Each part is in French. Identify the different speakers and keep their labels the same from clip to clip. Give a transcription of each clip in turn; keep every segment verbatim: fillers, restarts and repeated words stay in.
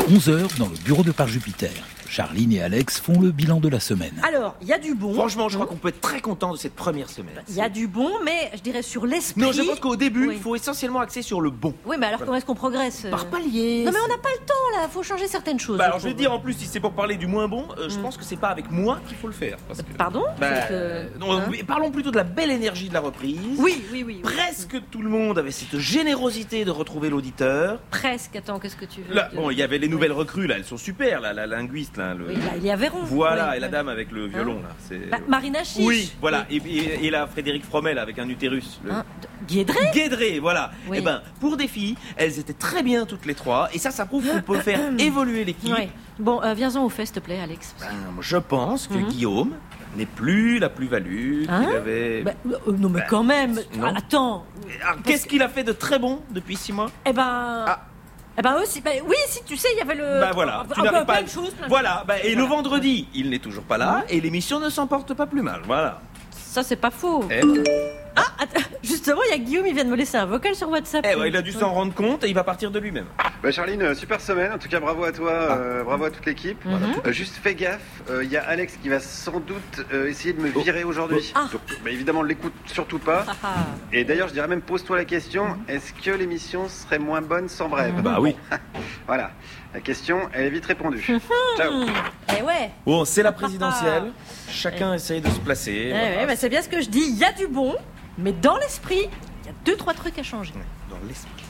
Speaker 1: onze heures dans le bureau de Par Jupiter. Charline et Alex font le bilan de la semaine.
Speaker 2: Alors, il y a du bon.
Speaker 3: Franchement, je crois qu'on peut être très content de cette première semaine.
Speaker 2: Il y a du bon, mais je dirais sur l'esprit...
Speaker 3: Non, je pense qu'au début, il
Speaker 2: oui.
Speaker 3: faut essentiellement axer sur le bon.
Speaker 2: Oui, mais alors comment est-ce qu'on progresse
Speaker 3: Par palier.
Speaker 2: Non, mais on n'a pas le temps, là. Il faut changer certaines choses.
Speaker 3: Bah alors, je vais dire, en plus, si c'est pour parler du moins bon, euh, je
Speaker 2: Mm.
Speaker 3: pense que c'est pas avec moi qu'il faut le faire. Parce que...
Speaker 2: Pardon
Speaker 3: Bah,
Speaker 2: C'est que-
Speaker 3: non,
Speaker 2: hein
Speaker 3: mais parlons plutôt de la belle énergie de la reprise.
Speaker 2: Oui, oui, oui. oui.
Speaker 3: Presque tout le monde avait cette générosité de retrouver l'auditeur.
Speaker 2: Presque. Attends, qu'est-ce que tu veux
Speaker 3: Là,
Speaker 2: dire
Speaker 3: bon, il y avait les nouvelles recrues, là, elles sont super, là, la linguiste, là. Le...
Speaker 2: Oui, là, il y a Véron.
Speaker 3: Voilà,
Speaker 2: Oui,
Speaker 3: et la
Speaker 2: oui.
Speaker 3: dame avec le violon, là. C'est...
Speaker 2: Bah, Marina Chiche.
Speaker 3: Oui, voilà, et, et, et la Frédéric Fromel avec un utérus. Le...
Speaker 2: Hein, de- Guédré.
Speaker 3: Guédré, voilà.
Speaker 2: Oui.
Speaker 3: Et ben, pour des filles, elles étaient très bien toutes les trois, et ça, ça prouve qu'on peut faire évoluer l'équipe.
Speaker 2: Ouais. Bon, euh, viens-en au fait, s'il te plaît, Alex.
Speaker 3: Ben, je pense que
Speaker 2: Mhm.
Speaker 3: Guillaume n'est plus la plus-value
Speaker 2: Hein
Speaker 3: qu'il avait.
Speaker 2: Bah, euh, non, mais
Speaker 3: Bah,
Speaker 2: quand même.
Speaker 3: non.
Speaker 2: Attends.
Speaker 3: Alors, qu'est-ce qu'il a fait de très bon depuis six mois?
Speaker 2: Eh ben.
Speaker 3: Ah.
Speaker 2: Eh ben aussi, bah, oui, si tu sais, il y avait le.
Speaker 3: Bah voilà,
Speaker 2: un,
Speaker 3: tu
Speaker 2: un
Speaker 3: n'arrives
Speaker 2: peu
Speaker 3: pas.
Speaker 2: plein de choses, plein de
Speaker 3: Voilà, bah, et le
Speaker 2: Voilà.
Speaker 3: vendredi, il n'est toujours pas là, et l'émission ne s'en porte pas plus mal. Voilà.
Speaker 2: Ça, c'est pas faux.
Speaker 3: Eh,
Speaker 2: Ah, attends, justement, il y a Guillaume, il vient de me laisser un vocal sur WhatsApp.
Speaker 3: eh ouais, il a dû s'en rendre compte et il va partir de lui-même.
Speaker 4: Bah Charline, euh, super semaine, en tout cas bravo à toi, euh, bravo à toute l'équipe.
Speaker 2: Mhm.
Speaker 4: Euh, juste fais gaffe, euh, il y a Alex qui va sans doute euh, essayer de me virer aujourd'hui.
Speaker 2: Ah.
Speaker 4: Donc bah, évidemment, l'écoute surtout pas.
Speaker 2: Ah, ah.
Speaker 4: Et d'ailleurs, je dirais même, pose-toi la question, est-ce que l'émission serait moins bonne sans Brève?
Speaker 3: Bah oui.
Speaker 4: Voilà, la question, elle est vite répondue. Ciao.
Speaker 2: Eh ouais.
Speaker 3: Bon, c'est la présidentielle. Chacun essaye de se placer.
Speaker 2: Eh ouais, bah, c'est bien ce que je dis. Il y a du bon, mais dans l'esprit, il y a deux, trois trucs à changer.
Speaker 3: Dans l'esprit.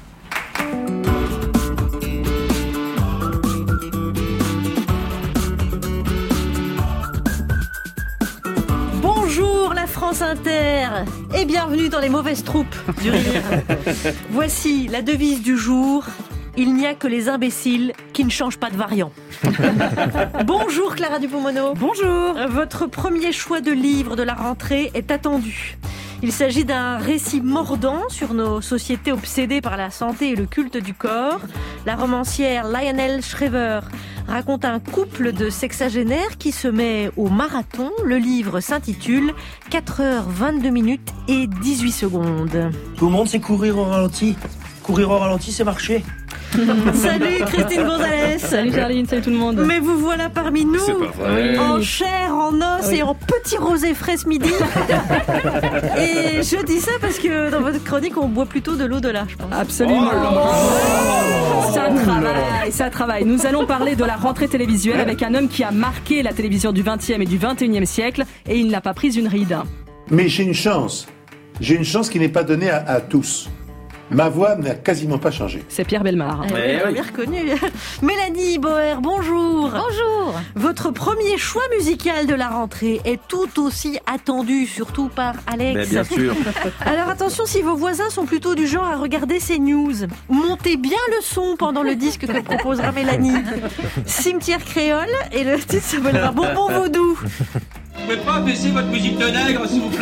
Speaker 2: Bonjour la France Inter et bienvenue dans les mauvaises troupes du rire. Voici la devise du jour. Il n'y a que les imbéciles qui ne changent pas de variant. Bonjour Clara Dupont-Mono.
Speaker 5: Bonjour.
Speaker 2: Votre premier choix de livre de la rentrée est attendu. Il s'agit d'un récit mordant sur nos sociétés obsédées par la santé et le culte du corps. La romancière Lionel Shriver raconte un couple de sexagénaires qui se met au marathon. Le livre s'intitule quatre heures vingt-deux minutes et dix-huit secondes.
Speaker 6: Tout le monde sait courir au ralenti. Courir au ralenti, c'est marcher.
Speaker 2: Salut Christine Gonzalez.
Speaker 5: Salut Charline, salut tout le monde.
Speaker 2: Mais vous voilà parmi nous,
Speaker 3: C'est pas vrai.
Speaker 2: en chair, en os
Speaker 5: Oui.
Speaker 2: et en petit rosé frais ce midi. Et je dis ça parce que dans votre chronique, on boit plutôt de l'au-delà, je pense.
Speaker 5: Absolument.
Speaker 3: Oh
Speaker 5: Ça travaille, ça travaille. Nous allons parler de la rentrée télévisuelle avec un homme qui a marqué la télévision du vingtième et du vingt et unième siècle et il n'a pas pris une ride.
Speaker 7: Mais j'ai une chance. J'ai une chance qui n'est pas donnée à, à tous. Ma voix n'a quasiment pas changé.
Speaker 5: C'est Pierre Bellemare.
Speaker 2: Eh oui,
Speaker 3: Ouais,
Speaker 2: on l'a
Speaker 3: oui.
Speaker 2: bien reconnu. Mélanie Boer, bonjour.
Speaker 8: Bonjour.
Speaker 2: Votre premier choix musical de la rentrée est tout aussi attendu, surtout par Alex.
Speaker 3: Mais bien sûr.
Speaker 2: Alors attention, si vos voisins sont plutôt du genre à regarder ces news, montez bien le son pendant le disque que proposera Mélanie. Cimetière créole, et le titre s'appellera Bonbon Vaudou.
Speaker 9: Vous pouvez pas baisser votre musique de nègre, s'il vous plaît?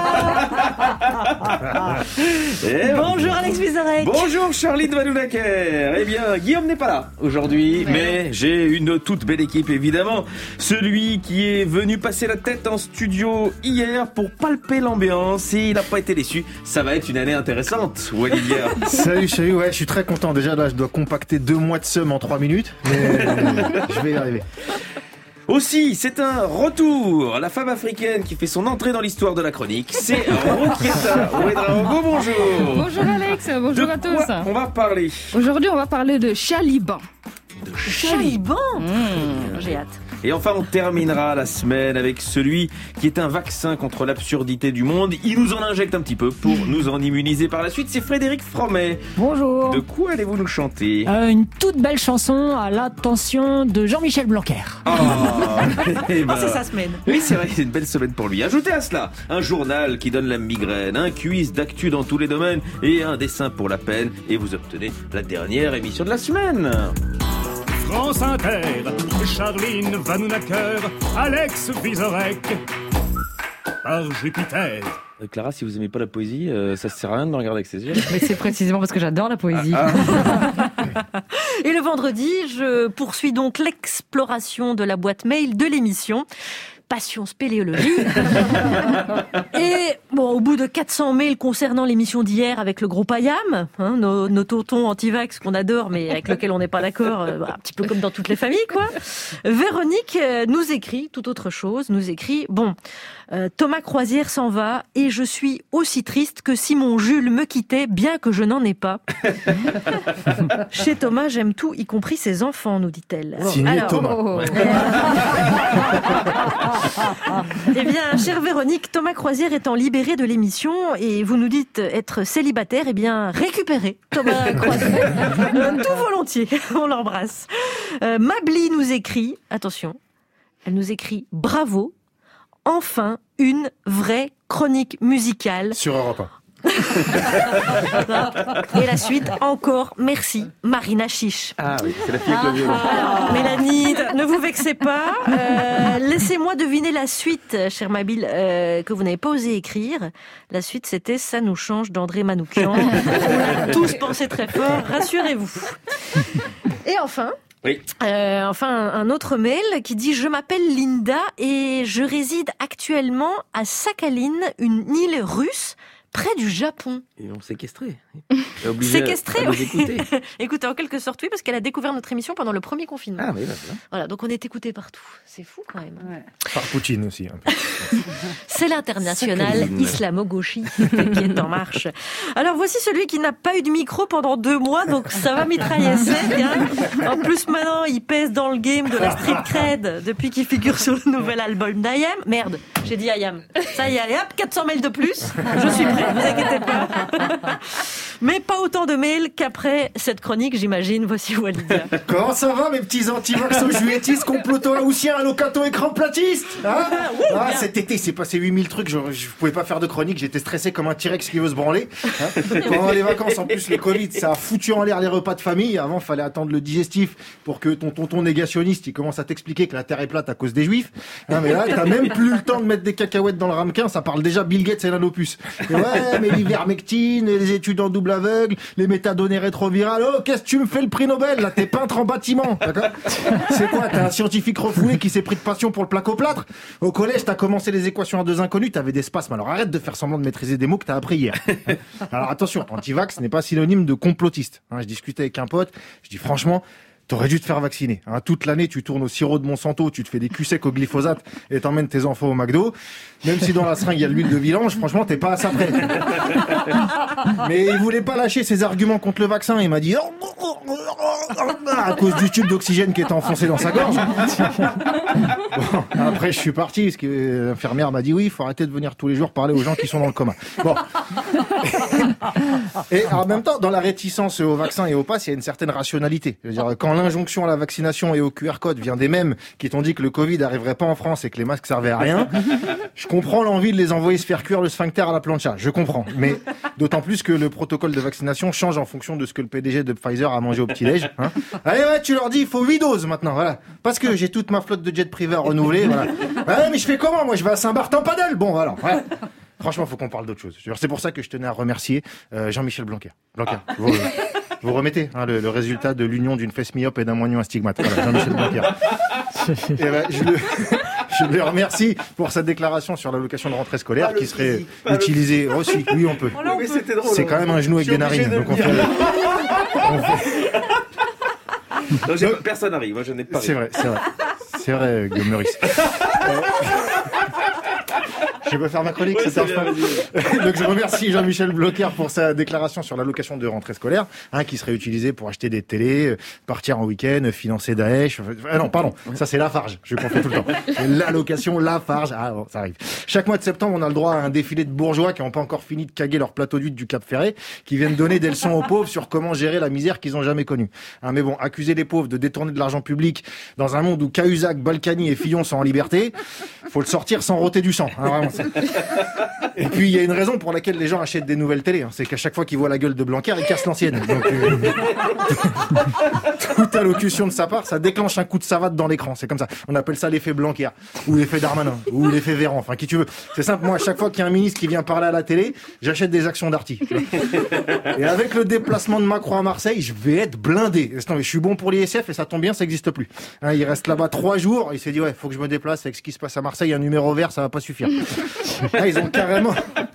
Speaker 3: Eh,
Speaker 2: Bonjour Alex Vizorek.
Speaker 3: Bonjour Charline Vanhoenacker. Eh bien, Guillaume n'est pas là aujourd'hui, mais j'ai une toute belle équipe évidemment. Celui qui est venu passer la tête en studio hier pour palper l'ambiance et il n'a pas été déçu. Ça va être une année intéressante, Olivia.
Speaker 10: Salut, salut, ouais, je suis très content. Déjà, là, je dois compacter deux mois de somme en trois minutes, mais euh, je vais y arriver.
Speaker 3: Aussi, c'est un retour. La femme africaine qui fait son entrée dans l'histoire de la chronique, c'est Rouquieta Ouedraogo. Bonjour.
Speaker 8: Bonjour Alex, bonjour
Speaker 3: De
Speaker 8: à tous.
Speaker 3: quoi on va parler?
Speaker 8: Aujourd'hui, on va parler de Chaliban.
Speaker 3: De
Speaker 2: Chaliban.
Speaker 8: Mmh.
Speaker 2: J'ai hâte.
Speaker 3: Et enfin, on terminera la semaine avec celui qui est un vaccin contre l'absurdité du monde. Il nous en injecte un petit peu pour nous en immuniser par la suite. C'est Frédéric Fromet.
Speaker 11: Bonjour.
Speaker 3: De quoi allez-vous nous chanter?
Speaker 11: Euh, une toute belle chanson à l'attention de Jean-Michel Blanquer.
Speaker 3: Oh, eh ben,
Speaker 2: Oh, c'est sa semaine.
Speaker 3: Oui, c'est vrai, c'est une belle semaine pour lui. Ajoutez à cela un journal qui donne la migraine, un quiz d'actu dans tous les domaines et un dessin pour la peine. Et vous obtenez la dernière émission de la semaine.
Speaker 12: France Inter, Charline Vanhoenacker, Alex Vizorek, Par Jupiter.
Speaker 3: Euh, Clara, si vous aimez pas la poésie, euh, ça sert à rien de me regarder avec ses yeux.
Speaker 8: Mais c'est précisément parce que j'adore la poésie.
Speaker 3: Ah,
Speaker 2: Et le vendredi, je poursuis donc l'exploration de la boîte mail de l'émission. Passion spéléologie. Et bon, bon, au bout de quatre cents mails concernant l'émission d'hier avec le groupe I A M, hein, nos, nos tontons anti-vax qu'on adore, mais avec lesquels on n'est pas d'accord, euh, un petit peu comme dans toutes les familles, quoi. Véronique euh, nous écrit, tout autre chose, nous écrit, bon, euh, Thomas Croisière s'en va et je suis aussi triste que si mon Jules me quittait, bien que je n'en ai pas. Chez Thomas, j'aime tout, y compris ses enfants, nous dit-elle.
Speaker 10: Signé
Speaker 2: Alors,
Speaker 10: Thomas.
Speaker 2: oh, oh, oh. Eh bien, chère Véronique, Thomas Croisière étant libéré de l'émission et vous nous dites être célibataire, eh bien, récupérez Thomas Croisière. Euh, tout volontiers, on l'embrasse. Euh, Mabli nous écrit, attention, elle nous écrit « Bravo, enfin une vraie chronique musicale. »
Speaker 10: Sur Europe un.
Speaker 2: Et la suite, encore merci, Marina Chiche.
Speaker 3: Ah oui, c'est la fille avec le violon.
Speaker 2: Alors, Mélanie, ne vous vexez pas. Euh, laissez-moi deviner la suite, cher Mabil, euh, que vous n'avez pas osé écrire. La suite, c'était « Ça nous change » d'André Manoukian. On a tous pensé très fort, rassurez-vous. Et enfin...
Speaker 3: Oui.
Speaker 2: Euh, enfin, un autre mail qui dit « Je m'appelle Linda et je réside actuellement à Sakhalin, une île russe, près du Japon. »
Speaker 3: Ils l'ont séquestré.
Speaker 2: Séquestré,
Speaker 3: à, à
Speaker 2: oui.
Speaker 3: écouter.
Speaker 2: Écoutez, en quelque sorte, oui, parce qu'elle a découvert notre émission pendant le premier confinement.
Speaker 3: Ah oui, bah, voilà.
Speaker 2: Voilà, donc on est écouté partout. C'est fou quand même.
Speaker 8: Ouais.
Speaker 10: Par Poutine aussi. Un peu.
Speaker 2: C'est l'international islamo-gauchiste qui est en marche. Alors voici celui qui n'a pas eu de micro pendant deux mois, donc ça va mitrailler sec. Hein. En plus maintenant, il pèse dans le game de la street cred depuis qu'il figure sur le nouvel album d'I A M. Merde, j'ai dit I A M. Ça y est, allez hop, quatre cents mails de plus. Je suis prêt, vous inquiétez pas. Mais pas autant de mails qu'après cette chronique, j'imagine. Voici Walidia.
Speaker 10: Comment ça va, mes petits anti-vax, juilletistes, complotants, haussiens, allocato, écran platiste, hein? Ah, cet été, il s'est passé huit mille trucs, je, je pouvais pas faire de chronique, j'étais stressé comme un T-Rex qui veut se branler. Hein. Pendant les vacances, en plus, le Covid, ça a foutu en l'air les repas de famille. Avant, il fallait attendre le digestif pour que ton tonton négationniste, il commence à t'expliquer que la Terre est plate à cause des Juifs. Hein, mais là, t'as même plus le temps de mettre des cacahuètes dans le ramequin, ça parle déjà Bill Gates et l'anopus. Et ouais, mais l'ivermectine, les études en double aveugle, les métadonnées rétrovirales. Oh, qu'est-ce que tu me fais le prix Nobel? Là, t'es peintre en bâtiment. D'accord? C'est quoi? T'es un scientifique refoulé qui s'est pris de passion pour le placo-plâtre? Au collège, t'as commencé les équations à deux inconnus, t'avais des spasmes. Alors arrête de faire semblant de maîtriser des mots que t'as appris hier. Alors attention, anti-vax n'est pas synonyme de complotiste. Hein, je discutais avec un pote, je dis franchement, t'aurais dû te faire vacciner. Hein, toute l'année, tu tournes au sirop de Monsanto, tu te fais des culs secs au glyphosate et t'emmènes tes enfants au McDo. Même si dans la seringue, il y a de l'huile de vidange, franchement, t'es pas à ça près. Mais il voulait pas lâcher ses arguments contre le vaccin. Il m'a dit, à cause du tube d'oxygène qui était enfoncé dans sa gorge. Bon, après, je suis parti, parce que l'infirmière m'a dit, oui, il faut arrêter de venir tous les jours parler aux gens qui sont dans le coma. Bon. Et en même temps, dans la réticence au vaccin et au pass, il y a une certaine rationalité. Je veux dire, quand l'injonction à la vaccination et au Q R code vient des mêmes qui t'ont dit que le Covid n'arriverait pas en France et que les masques servaient à rien, je comprends l'envie de les envoyer se faire cuire le sphincter à la plancha. Je comprends. Mais d'autant plus que le protocole de vaccination change en fonction de ce que le P D G de Pfizer a mangé au petit-déj. Hein. Allez, ouais, tu leur dis, il faut huit doses maintenant, voilà. Parce que j'ai toute ma flotte de jets privés à renouveler, voilà. Ouais, mais je fais comment? Moi, je vais à Saint-Barthélemy. Bon, voilà. Ouais. Franchement, faut qu'on parle d'autre chose. C'est pour ça que je tenais à remercier euh, Jean-Michel Blanquer. Blanquer. Ah. Vous, vous remettez hein, le, le résultat de l'union d'une fesse myope et d'un moignon astigmate. Voilà, Jean-Michel Blanquer. Et ben, je le... Je le remercie pour sa déclaration sur l'allocation de rentrée scolaire ah, qui serait utilisée aussi. Oui, on peut.
Speaker 3: Oh, c'est drôle,
Speaker 10: c'est quand même un genou avec des narines. Donc on fait... on fait...
Speaker 3: Non, j'ai... Personne n'arrive. Moi, je n'ai pas.
Speaker 10: C'est vrai, c'est vrai. C'est vrai, Guillaume Meurice. Je peux faire ma chronique, ouais, c'est bien, donc je remercie Jean-Michel Blanquer pour sa déclaration sur l'allocation de rentrée scolaire, hein, qui serait utilisée pour acheter des télés, partir en week-end, financer Daesh. Ah non, pardon, ça c'est Lafarge, je confonds tout le temps. C'est l'allocation Lafarge, ah bon, ça arrive. Chaque mois de septembre, on a le droit à un défilé de bourgeois qui n'ont pas encore fini de caguer leur plateau d'huile du Cap Ferré, qui viennent donner des leçons aux pauvres sur comment gérer la misère qu'ils n'ont jamais connue. Hein, mais bon, accuser les pauvres de détourner de l'argent public dans un monde où Cahuzac, Balkany et Fillon sont en liberté, faut le sortir sans rôter du sang. Hein, vraiment. Et puis il y a une raison pour laquelle les gens achètent des nouvelles télés, hein. C'est qu'à chaque fois qu'ils voient la gueule de Blanquer, ils cassent l'ancienne. Donc, euh... toute allocution de sa part, ça déclenche un coup de savate dans l'écran. C'est comme ça. On appelle ça l'effet Blanquer, ou l'effet Darmanin, ou l'effet Véran, enfin qui tu veux. C'est simple. Moi, à chaque fois qu'il y a un ministre qui vient parler à la télé, j'achète des actions Darty. Et avec le déplacement de Macron à Marseille, je vais être blindé. Non, mais je suis bon pour l'I S F et ça tombe bien, ça n'existe plus. Hein, il reste là-bas trois jours. Il s'est dit ouais, faut que je me déplace avec ce qui se passe à Marseille. Un numéro vert, ça va pas suffire. Là, ils ont carrément,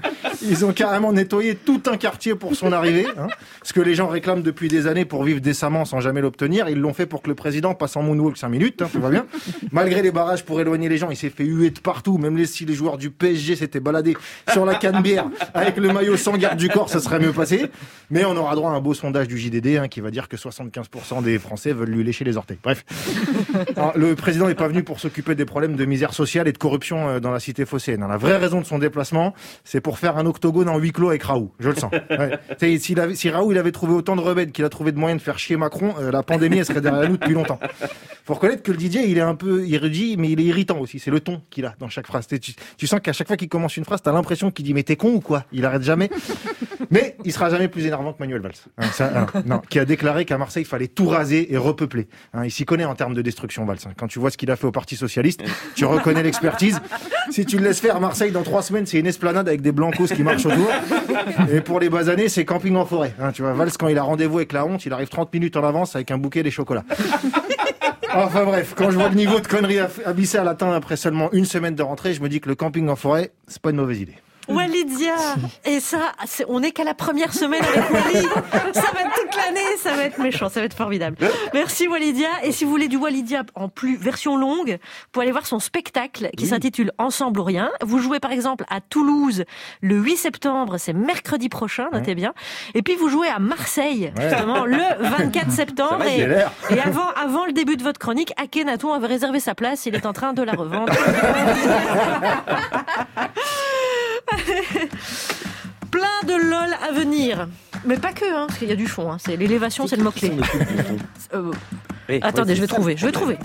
Speaker 10: Ils ont carrément nettoyé tout un quartier pour son arrivée, hein, ce que les gens réclament depuis des années pour vivre décemment sans jamais l'obtenir. Ils l'ont fait pour que le président passe en moonwalk cinq minutes, hein, tout va bien. Malgré les barrages pour éloigner les gens, il s'est fait huer de partout. Même les, si les joueurs du P S G s'étaient baladés sur la Canebière avec le maillot sans garde du corps, ça serait mieux passé. Mais on aura droit à un beau sondage du J D D hein, qui va dire que soixante-quinze pour cent des Français veulent lui lécher les orteils. Bref, alors, le président n'est pas venu pour s'occuper des problèmes de misère sociale et de corruption dans la cité phocéenne. La vraie raison de son déplacement, c'est pour faire un octogone en huis clos avec Raoult. Je le sens. Ouais. S'il avait, si Raoult il avait trouvé autant de remèdes qu'il a trouvé de moyens de faire chier Macron, euh, la pandémie elle serait derrière nous depuis longtemps. Faut reconnaître que le D J il est un peu érudit, mais il est irritant aussi. C'est le ton qu'il a dans chaque phrase. Tu, tu sens qu'à chaque fois qu'il commence une phrase, t'as l'impression qu'il dit mais t'es con ou quoi? Il arrête jamais. Mais il sera jamais plus énervant que Manuel Valls, hein, ça, hein, non, qui a déclaré qu'à Marseille il fallait tout raser et repeupler. Hein, il s'y connaît en termes de destruction, Valls. Hein. Quand tu vois ce qu'il a fait au Parti socialiste, tu reconnais l'expertise. Si tu le laisses faire, Marseille dans trois semaines, c'est une esplanade avec des blancos qui marchent autour. Et pour les basanés, c'est camping en forêt. Hein, tu vois, Valls, quand il a rendez-vous avec la honte, il arrive trente minutes en avance avec un bouquet des chocolats. Enfin bref, quand je vois le niveau de conneries abyssales atteint après seulement une semaine de rentrée, je me dis que le camping en forêt, c'est pas une mauvaise idée.
Speaker 2: Walidia, et ça, c'est, on n'est qu'à la première semaine avec Wally. Ça va être toute l'année, ça va être méchant, ça va être formidable. Merci Walidia. Et si vous voulez du Walidia en plus version longue, vous pouvez aller voir son spectacle qui oui. s'intitule Ensemble ou rien. Vous jouez par exemple à Toulouse le huit septembre, c'est mercredi prochain, notez ouais. bien. Et puis vous jouez à Marseille, ouais. justement, le vingt-quatre septembre. Et, et avant, avant le début de votre chronique, Akhenaton avait réservé sa place, il est en train de la revendre. Plein de lol à venir, mais pas que, hein, parce qu'il y a du fond. Hein. C'est l'élévation, c'est le mot-clé. euh, hey, attendez, ouais, je vais ça. trouver, je vais trouver.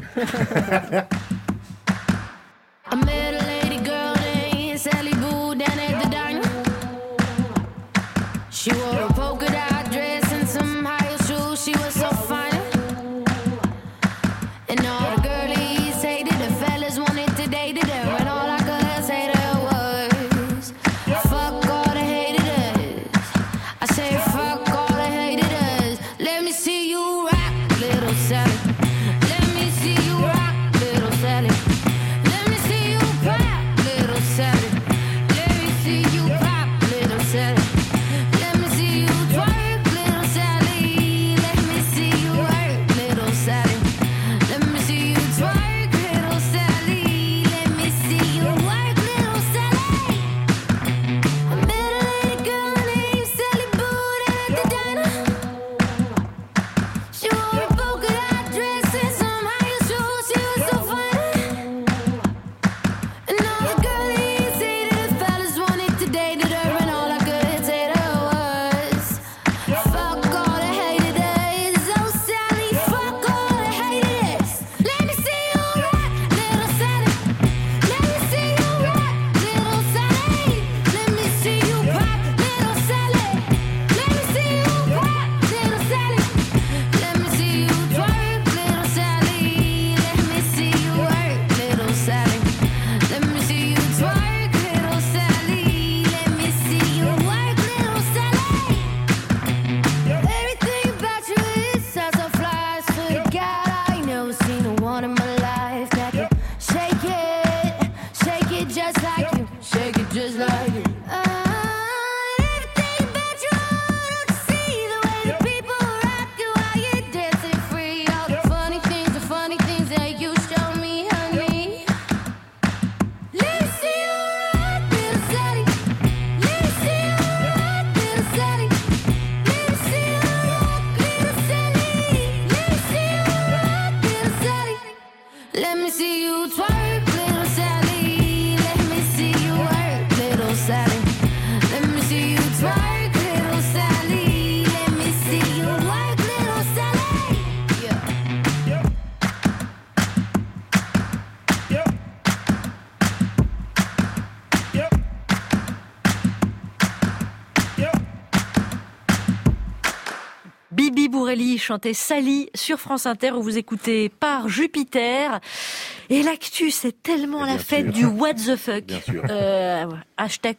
Speaker 2: Bibi Bourelli chantait Sally sur France Inter où vous écoutez Par Jupiter. Et l'actu, c'est tellement la fête sûr. du what the fuck. Bien sûr. Euh, hashtag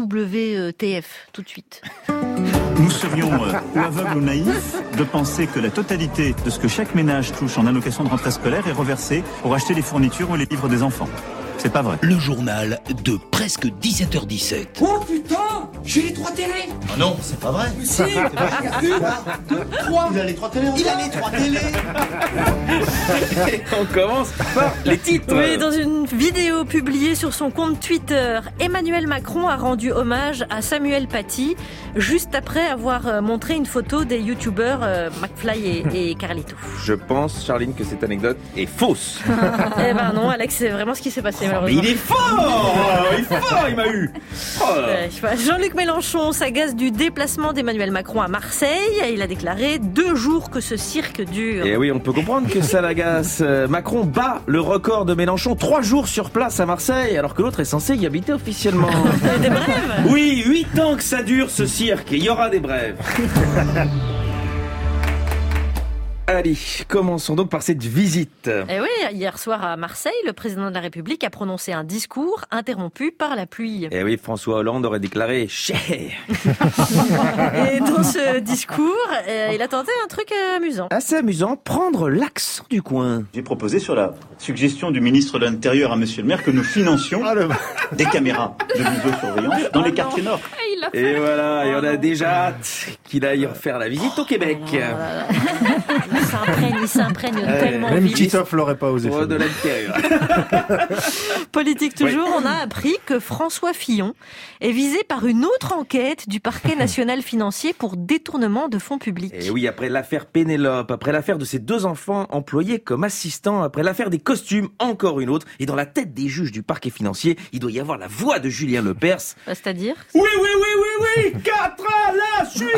Speaker 2: W T F, tout de suite.
Speaker 13: Nous serions euh, ou aveugles ou naïfs de penser que la totalité de ce que chaque ménage touche en allocation de rentrée scolaire est reversée pour acheter les fournitures ou les livres des enfants. c'est pas vrai.
Speaker 1: Le journal de presque dix-sept heures dix-sept.
Speaker 9: Oh putain, j'ai les trois télés.
Speaker 6: Ah non, c'est pas vrai.
Speaker 9: Mais si, une, deux, trois.
Speaker 6: Il a les trois télés.
Speaker 9: Il a les trois télés.
Speaker 3: Et on commence par les titres.
Speaker 2: Oui, dans une vidéo publiée sur son compte Twitter, Emmanuel Macron a rendu hommage à Samuel Paty juste après avoir montré une photo des youtubeurs euh, McFly et, et Carlito.
Speaker 3: Je pense, Charline, que cette anecdote est fausse.
Speaker 2: Eh ben non, Alex, c'est vraiment ce qui s'est passé
Speaker 3: Mais
Speaker 2: malheureusement.
Speaker 3: il est fort. Il est fort, il m'a eu. Oh là là.
Speaker 2: Ouais, je sais pas. Jean-Luc Mélenchon s'agace du déplacement d'Emmanuel Macron à Marseille. Il a déclaré deux jours que ce cirque dure.
Speaker 3: Et oui, on peut comprendre que ça l'agace. Euh, Macron bat le record de Mélenchon, trois jours sur place à Marseille, alors que l'autre est censé y habiter officiellement.
Speaker 2: Des brèves.
Speaker 3: Oui, huit ans que ça dure ce cirque, et il y aura des brèves. Allez, commençons donc par cette visite.
Speaker 2: Et oui, hier soir à Marseille, le président de la République a prononcé un discours interrompu par la pluie.
Speaker 3: Et oui, François Hollande aurait déclaré « cher ».
Speaker 2: Et dans ce discours, euh, il a tenté un truc euh, amusant.
Speaker 3: Assez amusant, prendre l'accent du coin.
Speaker 13: J'ai proposé sur la suggestion du ministre de l'Intérieur à Monsieur le maire que nous financions des caméras de vidéosurveillance dans les quartiers nord.
Speaker 3: Et voilà, et on a déjà hâte qu'il aille faire la visite au Québec.
Speaker 2: Il s'imprègne, il s'imprègne tellement
Speaker 10: Même
Speaker 2: vite.
Speaker 10: Titoff l'aurait pas osé
Speaker 3: Oh,
Speaker 10: faire.
Speaker 3: de l'intérieur.
Speaker 2: Politique toujours,
Speaker 3: Oui.
Speaker 2: on a appris que François Fillon est visé par une autre enquête du parquet national financier pour détournement de fonds publics.
Speaker 3: Et oui, après l'affaire Pénélope, après l'affaire de ses deux enfants employés comme assistants, après l'affaire des costumes, encore une autre. Et dans la tête des juges du parquet financier, il doit y avoir la voix de Julien Lepers.
Speaker 2: Bah, c'est-à-dire
Speaker 3: Oui, oui, oui, oui, oui, quatre à la suite.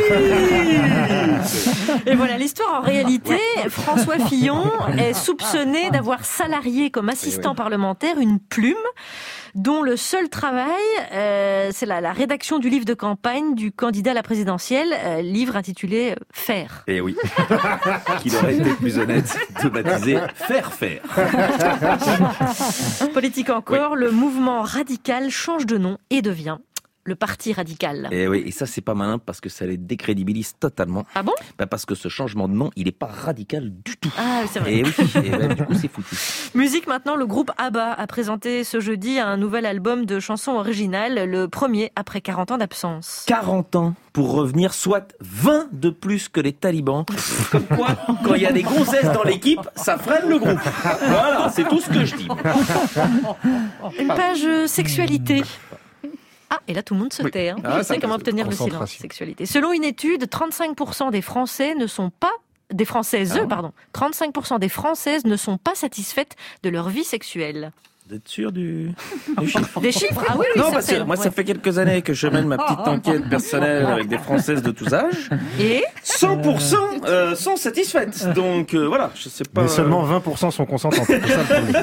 Speaker 2: Et voilà l'histoire. En réalité, François Fillon est soupçonné d'avoir salarié comme assistant parlementaire une plume dont le seul travail, euh, c'est la, la rédaction du livre de campagne du candidat à la présidentielle, euh, livre intitulé « Faire ».
Speaker 3: Et oui, qu'il aurait été plus honnête de baptiser « Faire faire ».
Speaker 2: Politique encore, le mouvement radical change de nom et devient le Parti radical.
Speaker 3: Et oui, et ça c'est pas malin parce que ça les décrédibilise totalement.
Speaker 2: Ah bon?
Speaker 3: Bah parce que ce changement de nom, il est pas radical du tout.
Speaker 2: Ah, c'est vrai.
Speaker 3: Et oui, et bah, du coup c'est foutu.
Speaker 2: Musique maintenant, le groupe ABBA a présenté ce jeudi un nouvel album de chansons originales, le premier après quarante ans d'absence.
Speaker 3: quarante ans pour revenir, soit vingt de plus que les talibans. Comme quoi, quand il y a des grossesses dans l'équipe, ça freine le groupe. Voilà, c'est tout ce que je dis.
Speaker 2: Une page euh, sexualité. Ah, et là tout le monde se
Speaker 3: Oui.
Speaker 2: tait. Hein.
Speaker 3: Ah,
Speaker 2: Je sais
Speaker 3: ça,
Speaker 2: comment obtenir le silence.
Speaker 10: concentration.
Speaker 2: Sexualité. Selon une étude, trente-cinq pour cent des Français ne sont pas des Françaises,
Speaker 3: Ah.
Speaker 2: pardon. trente-cinq pour cent des Françaises ne sont pas satisfaites de leur vie sexuelle.
Speaker 3: Vous êtes sûr du, du chiffre?
Speaker 2: Des chiffres? Ah oui, oui,
Speaker 3: Non, parce que
Speaker 2: certaines,
Speaker 3: moi, ça
Speaker 2: ouais.
Speaker 3: fait quelques années que je mène ma petite enquête personnelle avec des Françaises de tous âges.
Speaker 2: Et
Speaker 3: cent pour cent euh, sont satisfaites. Donc, euh, voilà, je sais pas.
Speaker 10: Mais seulement vingt pour cent sont consentantes. C'est ça le problème.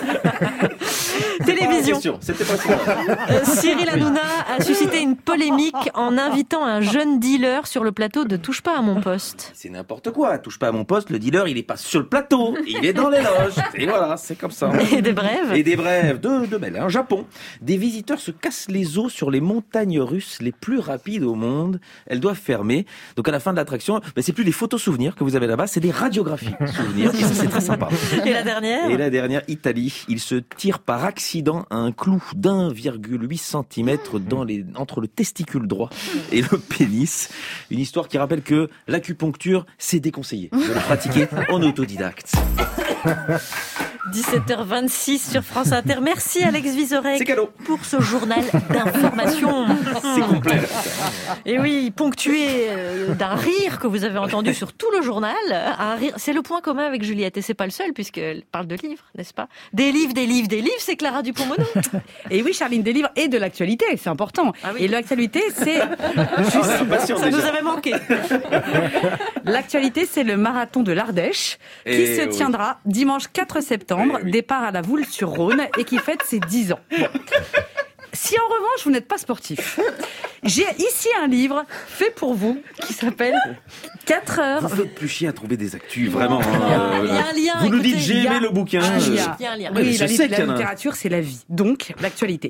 Speaker 2: télévision.
Speaker 3: Question, C'était pas ça.
Speaker 2: Euh, Cyril Hanouna a suscité une polémique en invitant un jeune dealer sur le plateau de Touche pas à mon poste.
Speaker 3: C'est n'importe quoi. Touche pas à mon poste. Le dealer, il est pas sur le plateau. Il est dans les loges. Et voilà, c'est comme ça.
Speaker 2: Et des brèves.
Speaker 3: Et des brèves de, de belles. Hein. Japon. Des visiteurs se cassent les os sur les montagnes russes les plus rapides au monde. Elles doivent fermer. Donc, à la fin de l'attraction, ben, c'est plus les photos souvenirs que vous avez là-bas, c'est des radiographies souvenirs. Et ça, c'est très sympa.
Speaker 2: Et la dernière?
Speaker 3: Et la dernière, Italie. Il se tire par accident un clou d'un virgule huit centimètres dans les, entre le testicule droit et le pénis. Une histoire qui rappelle que l'acupuncture, c'est déconseillé de la pratiquer en autodidacte.
Speaker 2: dix-sept heures vingt-six sur France Inter. Merci Alex Vizorek
Speaker 3: C'est cadeau.
Speaker 2: pour ce journal d'information.
Speaker 3: C'est complet.
Speaker 2: Et oui, ponctué euh, d'un rire que vous avez entendu sur tout le journal. Un rire, c'est le point commun avec Juliette, et c'est pas le seul puisqu'elle parle de livres, n'est-ce pas? Des livres, des livres, des livres, c'est Clara Dupont-Moreau.
Speaker 8: Et oui, Charline, des livres et de l'actualité, c'est important.
Speaker 2: Ah oui.
Speaker 8: Et l'actualité, c'est
Speaker 2: Ça nous avait manqué.
Speaker 8: l'actualité, c'est le marathon de l'Ardèche qui
Speaker 3: Et
Speaker 8: se
Speaker 3: oui.
Speaker 8: tiendra dimanche quatre septembre,
Speaker 3: Oui, oui.
Speaker 8: départ à la Voulte-sur-Rhône et qui fête ses dix ans. Bon. Si en revanche vous n'êtes pas sportif, j'ai ici un livre fait pour vous qui s'appelle quatre heures.
Speaker 3: Vous faites plus chier à trouver des actus, vraiment.
Speaker 2: Il y a-
Speaker 3: hein.
Speaker 2: il y a un lien,
Speaker 3: Vous nous
Speaker 2: écoutez,
Speaker 3: dites j'ai
Speaker 8: il y a
Speaker 3: aimé le bouquin.
Speaker 8: un
Speaker 3: euh,
Speaker 8: lien.
Speaker 2: Il y a un lien.
Speaker 3: Ouais, mais
Speaker 8: Oui,
Speaker 3: je
Speaker 8: la,
Speaker 3: sais
Speaker 8: la
Speaker 3: qu'il y en a un.
Speaker 8: littérature, c'est la vie. Donc, l'actualité.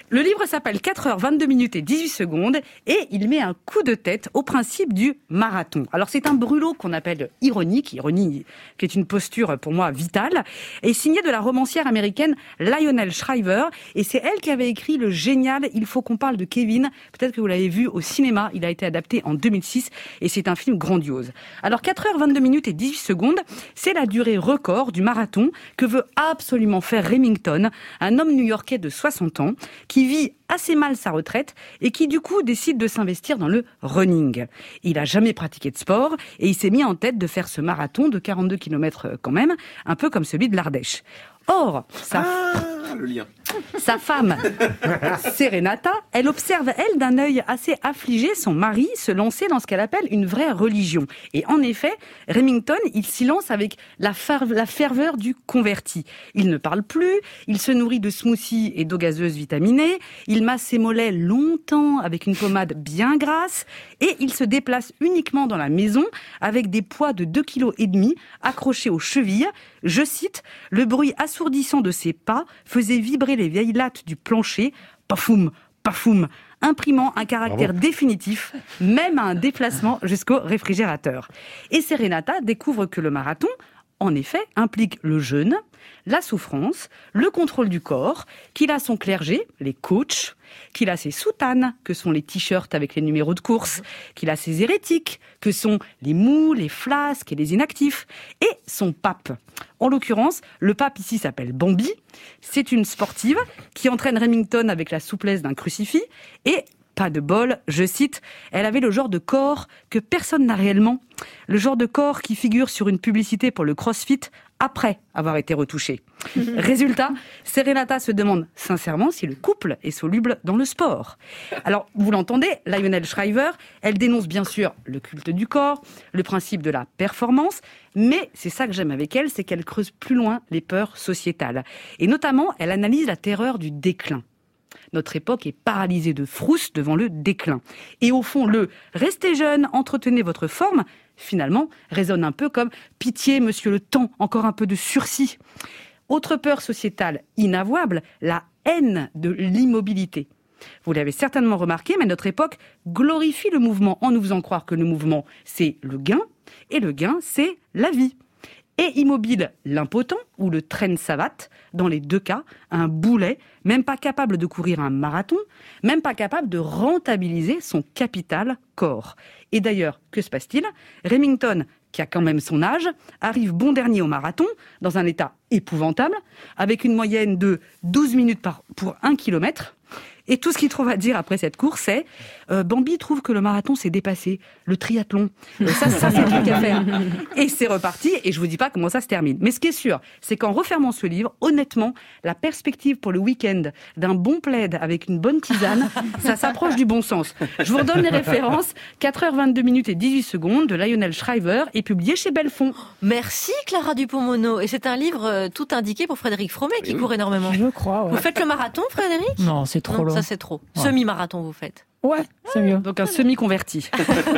Speaker 8: Le livre s'appelle quatre heures vingt-deux minutes et dix-huit secondes et il met un coup de tête au principe du marathon. Alors c'est un brûlot qu'on appelle ironique, ironie qui est une posture pour moi vitale, et signé de la romancière américaine Lionel Shriver, et c'est elle qui avait écrit le génial Il faut qu'on parle de Kevin. Peut-être que vous l'avez vu au cinéma, il a été adapté en deux mille six et c'est un film grandiose. Alors quatre heures vingt-deux minutes et dix-huit secondes, c'est la durée record du marathon que veut absolument faire Remington, un homme new-yorkais de soixante ans qui vit assez mal sa retraite et qui du coup décide de s'investir dans le running. Il a jamais pratiqué de sport et il s'est mis en tête de faire ce marathon de quarante-deux kilomètres quand même, un peu comme celui de l'Ardèche. Or, sa,
Speaker 3: ah, le lien.
Speaker 8: sa femme, Serenata, elle observe, elle, d'un œil assez affligé, son mari se lancer dans ce qu'elle appelle une vraie religion. Et en effet, Remington, il s'y lance avec la, fer- la ferveur du converti. Il ne parle plus, il se nourrit de smoothies et d'eau gazeuse vitaminée, il masse ses mollets longtemps avec une pommade bien grasse, et il se déplace uniquement dans la maison avec des poids de deux virgule cinq kilos accrochés aux chevilles. Je cite, « Le bruit assourdissant de ses pas faisait vibrer les vieilles lattes du plancher, pafoum, pafoum, imprimant un caractère Bravo. définitif, même à un déplacement jusqu'au réfrigérateur. » Et Serenata découvre que le marathon, en effet, implique le jeûne, la souffrance, le contrôle du corps, qu'il a son clergé, les coachs, qu'il a ses soutanes, que sont les t-shirts avec les numéros de course, qu'il a ses hérétiques, que sont les mous, les flasques et les inactifs, et son pape. En l'occurrence, le pape ici s'appelle Bambi. C'est une sportive qui entraîne Remington avec la souplesse d'un crucifix et pas de bol, je cite, elle avait le genre de corps que personne n'a réellement. Le genre de corps qui figure sur une publicité pour le CrossFit après avoir été retouché. Résultat, Serenata se demande sincèrement si le couple est soluble dans le sport. Alors, vous l'entendez, Lionel Shriver, elle dénonce bien sûr le culte du corps, le principe de la performance, mais c'est ça que j'aime avec elle, c'est qu'elle creuse plus loin les peurs sociétales. Et notamment, elle analyse la terreur du déclin. Notre époque est paralysée de frousse devant le déclin. Et au fond, le « restez jeune, entretenez votre forme », finalement, résonne un peu comme « pitié, monsieur le temps, encore un peu de sursis ». Autre peur sociétale inavouable, la haine de l'immobilité. Vous l'avez certainement remarqué, mais notre époque glorifie le mouvement en nous faisant croire que le mouvement, c'est le gain, et le gain, c'est la vie. Et immobile, l'impotent ou le traîne-savate, dans les deux cas, un boulet, même pas capable de courir un marathon, même pas capable de rentabiliser son capital corps. Et d'ailleurs, que se passe-t-il ? Remington, qui a quand même son âge, arrive bon dernier au marathon, dans un état épouvantable, avec une moyenne de douze minutes par, pour un kilomètre. Et tout ce qu'il trouve à dire après cette course, c'est euh, Bambi trouve que le marathon s'est dépassé, le triathlon. Euh, ça, ça c'est le truc à faire. Et c'est reparti, et je vous dis pas comment ça se termine. Mais ce qui est sûr, c'est qu'en refermant ce livre, honnêtement, la perspective pour le week-end d'un bon plaid avec une bonne tisane, ça s'approche du bon sens. Je vous redonne les références. quatre heures vingt-deux minutes et dix-huit secondes de Lionel Shriver est publié chez Belfond.
Speaker 2: Merci Clara Dupont-Mono. Et c'est un livre euh, tout indiqué pour Frédéric Fromet qui oui. court énormément.
Speaker 11: Je crois, ouais.
Speaker 2: Vous faites le marathon, Frédéric ?
Speaker 11: Non, c'est trop long.
Speaker 2: Ça, c'est trop.
Speaker 11: Ouais.
Speaker 2: Semi-marathon, vous faites ?
Speaker 11: Ouais, c'est mieux.
Speaker 8: Donc un semi-converti.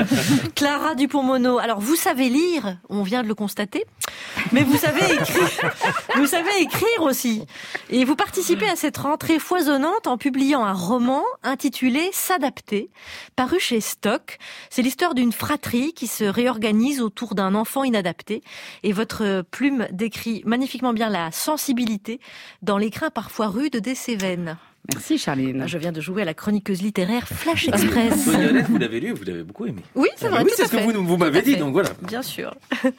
Speaker 2: Clara Dupont-Mono, alors vous savez lire, on vient de le constater, mais vous savez écrire, vous savez écrire aussi. Et vous participez à cette rentrée foisonnante en publiant un roman intitulé « S'adapter », paru chez Stock. C'est l'histoire d'une fratrie qui se réorganise autour d'un enfant inadapté. Et votre plume décrit magnifiquement bien la sensibilité dans l'écrin parfois rude des Cévennes.
Speaker 8: Merci Charline.
Speaker 2: Je viens de jouer à la chroniqueuse littéraire Flash Express.
Speaker 3: Soignolette, vous l'avez lu, vous l'avez beaucoup aimé.
Speaker 2: Oui, c'est vrai,
Speaker 3: oui,
Speaker 2: tout
Speaker 3: c'est
Speaker 2: à
Speaker 3: ce
Speaker 2: fait.
Speaker 3: que vous, vous m'avez dit, donc voilà.
Speaker 2: Bien sûr.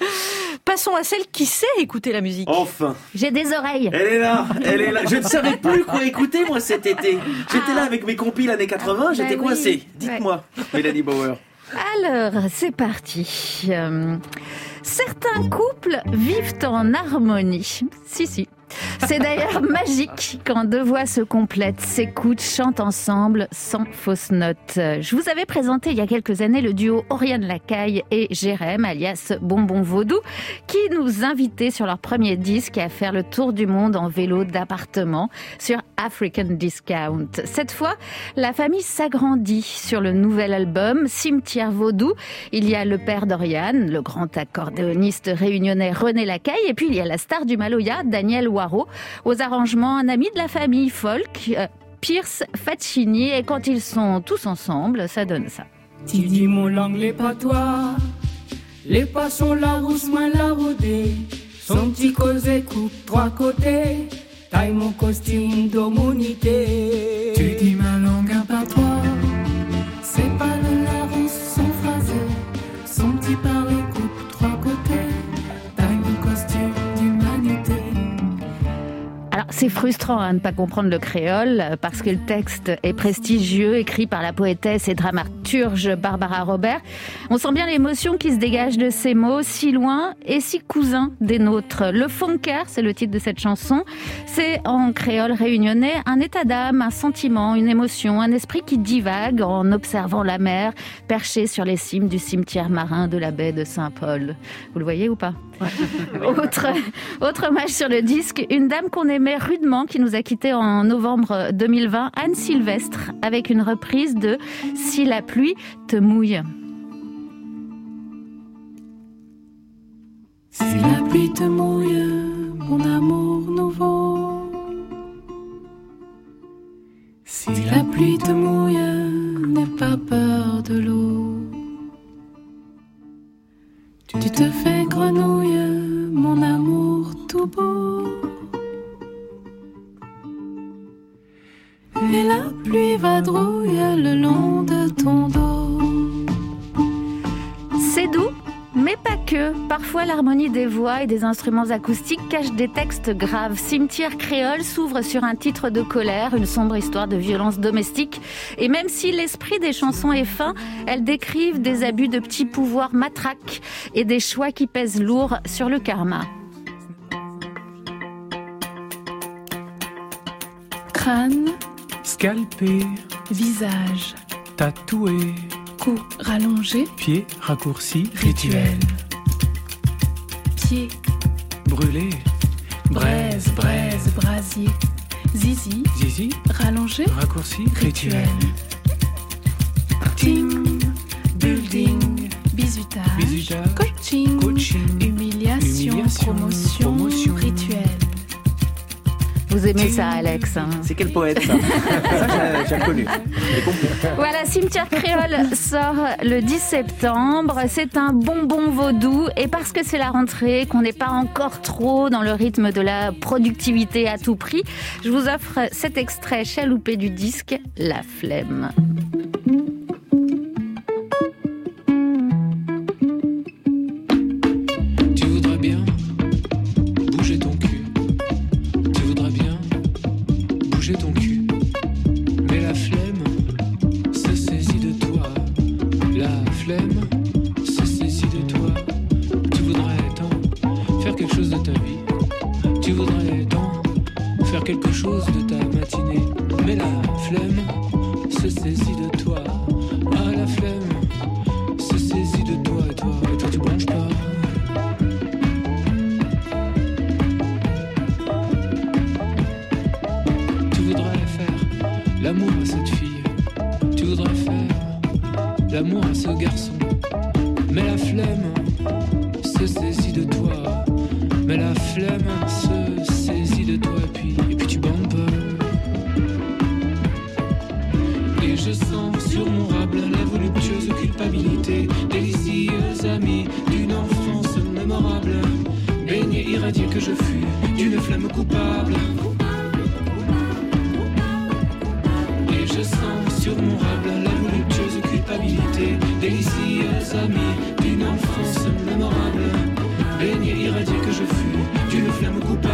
Speaker 2: Passons à celle qui sait écouter la musique.
Speaker 3: Enfin.
Speaker 14: J'ai des oreilles.
Speaker 3: Elle est là, elle est là. Je ne savais plus quoi écouter, moi, cet été. J'étais là avec mes compiles années quatre-vingts, j'étais
Speaker 14: bah
Speaker 3: coincé.
Speaker 14: Oui.
Speaker 3: Dites-moi, ouais. Mélanie Bauer.
Speaker 14: Alors, c'est parti. Euh, certains couples vivent en harmonie. Si, si. C'est d'ailleurs magique quand deux voix se complètent, s'écoutent, chantent ensemble sans fausse note. Je vous avais présenté il y a quelques années le duo Oriane Lacaille et Jérém, alias Bonbon Vaudou, qui nous invitaient sur leur premier disque à faire le tour du monde en vélo d'appartement sur African Discount. Cette fois, la famille s'agrandit sur le nouvel album Cimetière Vaudou. Il y a le père d'Oriane, le grand accordéoniste réunionnais René Lacaille, et puis il y a la star du Maloya, Daniel Waro, aux arrangements un ami de la famille folk, euh, Pierce Faccini. Et quand ils sont tous ensemble, ça donne ça.
Speaker 15: Tu dis mon langue, les patois, les pas sont la rousse, moins la rodée. Son petit causé coupe trois côtés, taille mon costume d'homonité. Tu dis ma langue, un patois, c'est pas de la rousse, son phrasé. Son petit parler coupe trois côtés, taille mon costume d'humanité.
Speaker 14: Alors, c'est frustrant hein, de ne pas comprendre le créole parce que le texte est prestigieux, écrit par la poétesse et dramaturge Barbara Robert. On sent bien l'émotion qui se dégage de ces mots, si loin et si cousins des nôtres. Le funker, c'est le titre de cette chanson. C'est en créole réunionnais un état d'âme, un sentiment, une émotion, un esprit qui divague en observant la mer perchée sur les cimes du cimetière marin de la baie de Saint-Paul. Vous le voyez ou pas ? Ouais. Autre, autre hommage sur le disque, une dame qu'on aimait rudement, qui nous a quittés en novembre deux mille vingt, Anne Sylvestre, avec une reprise de « Si la pluie te mouille ».
Speaker 15: Si la pluie te mouille, mon amour nouveau. Si la pluie te mouille, n'aie pas peur de l'eau. Tu te fais grenouille, mon amour tout beau. Et la pluie vadrouille le long de ton dos.
Speaker 14: C'est doux, mais pas que. Parfois, l'harmonie des voix et des instruments acoustiques cache des textes graves. Cimetière créole s'ouvre sur un titre de colère, une sombre histoire de violence domestique. Et même si l'esprit des chansons est fin, elles décrivent des abus de petits pouvoirs matraques et des choix qui pèsent lourd sur le karma.
Speaker 15: Crâne,
Speaker 16: scalpé,
Speaker 15: visage,
Speaker 16: tatoué,
Speaker 15: cou rallongé,
Speaker 16: pied raccourci, rituel,
Speaker 15: pied
Speaker 16: brûlé,
Speaker 15: braise, braise, brasier, zizi,
Speaker 16: zizi,
Speaker 15: rallongé,
Speaker 16: raccourci, rituel,
Speaker 15: team, building, bizutage,
Speaker 16: bizutage
Speaker 15: coaching,
Speaker 16: coaching,
Speaker 15: humiliation, humiliation promotion, promotion, rituel.
Speaker 14: Vous aimez ça, Alex hein?
Speaker 3: C'est quel poète, ça? Ça, j'ai, j'ai connu. J'ai compris.
Speaker 14: Voilà, Cimetière créole sort le dix septembre. C'est un bonbon vaudou. Et parce que c'est la rentrée, qu'on n'est pas encore trop dans le rythme de la productivité à tout prix, je vous offre cet extrait chaloupé du disque, La Flemme.
Speaker 16: Tu voudrais bien bouger ton cul. Tu voudrais bien bouger ton cul. Mais la flemme se saisit de toi. La flemme se saisit de toi. Tu voudrais tant faire quelque chose de ta vie. Tu voudrais tant faire quelque chose de ta matinée. Mais la flemme se saisit de toi. Ah, la flemme se saisit de toi et toi. Et toi tu branches pas. Tu voudrais faire l'amour à cette fille. Tu voudrais faire l'amour à ce garçon. Mais la flemme se saisit de toi. Mais la flemme se saisit de toi. Et puis, et puis tu bandes pas. Et je sens sur mon rable la voluptueuse culpabilité, délicieuse amie d'une enfance mémorable, baignée irradiée que je fus d'une flemme coupable. Et je sens sur mon rable la voluptueuse culpabilité, délicieuse amie d'une enfance mémorable, baignée irradiée que je fus d'une flemme coupable.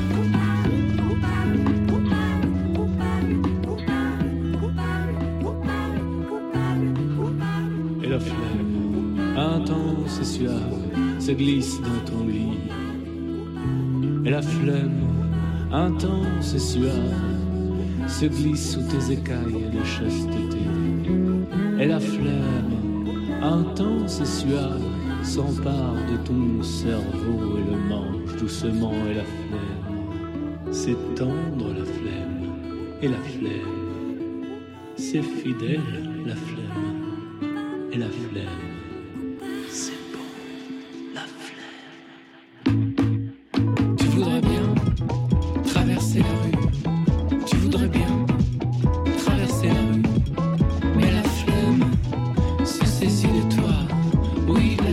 Speaker 16: Et la flemme, intense et suave, se glisse dans ton lit. Et la flemme, intense et suave, se glisse sous tes écailles de chasteté. Et la flemme, intense et suave, s'empare de ton cerveau et le mange doucement. Et la flemme, c'est tendre la flemme. Et la flemme, c'est fidèle la flemme. Et la flemme, c'est bon, la flemme. Tu voudrais bien traverser la rue. Tu voudrais bien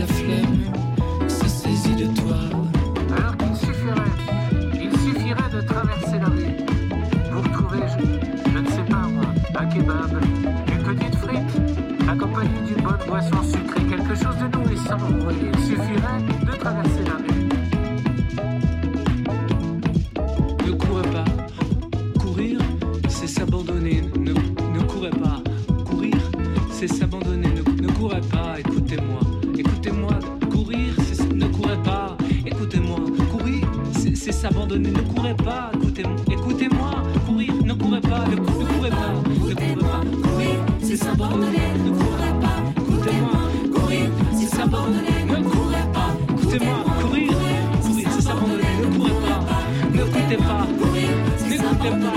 Speaker 16: flemme se saisit de toi.
Speaker 15: Alors qu'il suffirait, il suffirait de traverser la rue pour trouver, je, je ne sais pas moi, un kebab, une petite frite, accompagnée d'une bonne boisson sucrée, quelque chose de nourrissant. Oui, il suffirait de traverser la rue.
Speaker 16: Ne courez pas. Courir, c'est s'abandonner. Ne, ne courez pas. Courir, c'est s'abandonner. Ne, ne courez pas. Écoutez-moi. Écoutez-moi. Courir, c'est ne courez pas. Écoutez-moi. Courir, c'est, c'est s'abandonner. Ne courez pas. Écoutez-moi. Écoutez-moi. Courir, ne courez pas. Ne, ne courez pas. Ne courez pas. Courir, c'est s'abandonner. Ne courez pas. Écoutez-moi. Courir, c'est s'abandonner. Ne courez pas. Écoutez-moi. Courir, courir, c'est s'abandonner. Ne courez pas. N'écoutez pas. N'écoutez pas.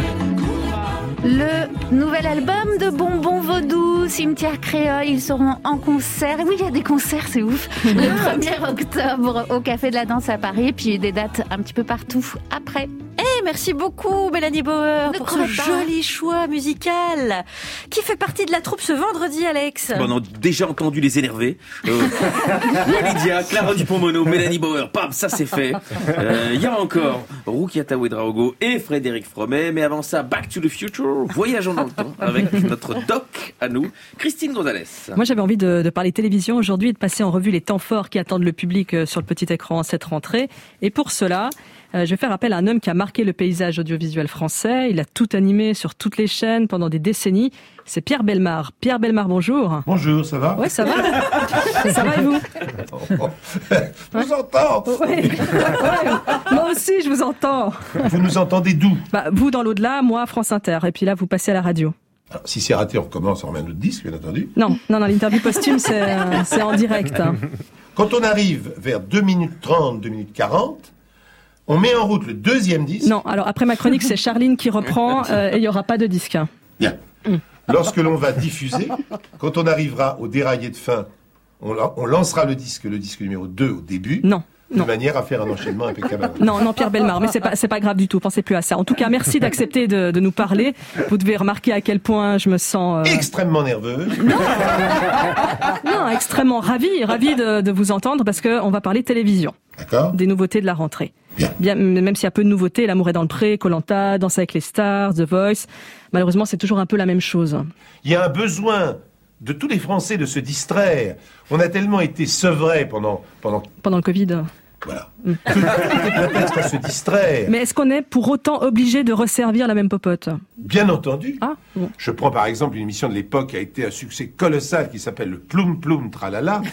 Speaker 14: Le nouvel album de Bonbons Vaudou, Cimetière Créole, ils seront en concert. Oui, il y a des concerts, c'est ouf. Le premier octobre au Café de la Danse à Paris, puis des dates un petit peu partout après.
Speaker 2: Eh, merci beaucoup Mélanie Bauer
Speaker 14: Ne
Speaker 2: pour ce
Speaker 14: courez pas.
Speaker 2: joli choix musical. Qui fait partie de la troupe ce vendredi, Alex?
Speaker 3: Bon, on a déjà entendu les énervés. Euh, Walidia, Clara Dupont-Mono, Mélanie Bauer, pam, ça c'est fait. Il euh, y a encore Rukiata Ouedraogo et Frédéric Fromet. Mais avant ça, Back to the Future, voyageons dans le temps avec notre doc à nous, Christine Gonzalez.
Speaker 5: Moi, j'avais envie de, de parler télévision aujourd'hui et de passer en revue les temps forts qui attendent le public sur le petit écran en cette rentrée. Et pour cela, euh, je vais faire appel à un homme qui a marqué le paysage audiovisuel français. Il a tout animé sur toutes les chaînes pendant des décennies. C'est Pierre Bellemare. Pierre Bellemare, bonjour.
Speaker 7: Bonjour, ça va?
Speaker 5: Ouais, ça va. Ça va et vous?
Speaker 7: Je vous entends.
Speaker 5: Ouais. Ouais. Moi aussi, je vous entends.
Speaker 7: Vous nous entendez d'où?
Speaker 5: Bah, vous dans l'au-delà, moi France Inter. Et puis là, vous passez à la radio.
Speaker 7: Alors, si c'est raté, on recommence, on remet un autre disque, bien entendu.
Speaker 5: Non, non, non, l'interview posthume, c'est, euh, c'est en direct. Hein.
Speaker 7: Quand on arrive vers deux minutes trente, deux minutes quarante, on met en route le deuxième disque.
Speaker 5: Non, alors après ma chronique, c'est Charline qui reprend euh, et il n'y aura pas de disque.
Speaker 7: Bien.
Speaker 5: Mm.
Speaker 7: Lorsque l'on va diffuser, quand on arrivera au déraillé de fin, on, on lancera le disque, le disque numéro deux au début.
Speaker 5: Non.
Speaker 7: De
Speaker 5: Non.
Speaker 7: manière à faire un enchaînement impeccable.
Speaker 5: Non, non, Pierre Bellemare, mais c'est pas, c'est pas grave du tout, pensez plus à ça. En tout cas, merci d'accepter de, de nous parler. Vous devez remarquer à quel point je me sens... Euh...
Speaker 7: Extrêmement nerveuse.
Speaker 5: Non, non, extrêmement ravi, ravi de, de vous entendre parce qu'on va parler télévision.
Speaker 7: D'accord.
Speaker 5: Des nouveautés de la rentrée.
Speaker 7: Bien.
Speaker 5: Bien, même s'il y a peu de nouveautés, L'amour est dans le pré, Koh-Lanta, Danse avec les stars, The Voice, malheureusement, c'est toujours un peu la même chose.
Speaker 7: Il y a un besoin de tous les Français de se distraire. On a tellement été sevrés pendant... Pendant,
Speaker 5: pendant le Covid.
Speaker 7: Voilà. Mm. Tout était prétexte à se distraire.
Speaker 5: Mais est-ce qu'on est pour autant obligé de resservir la même popote?
Speaker 7: Bien entendu.
Speaker 5: Ah, bon.
Speaker 7: Je prends par exemple une émission de l'époque qui a été un succès colossal qui s'appelle le Ploum Ploum Tralala.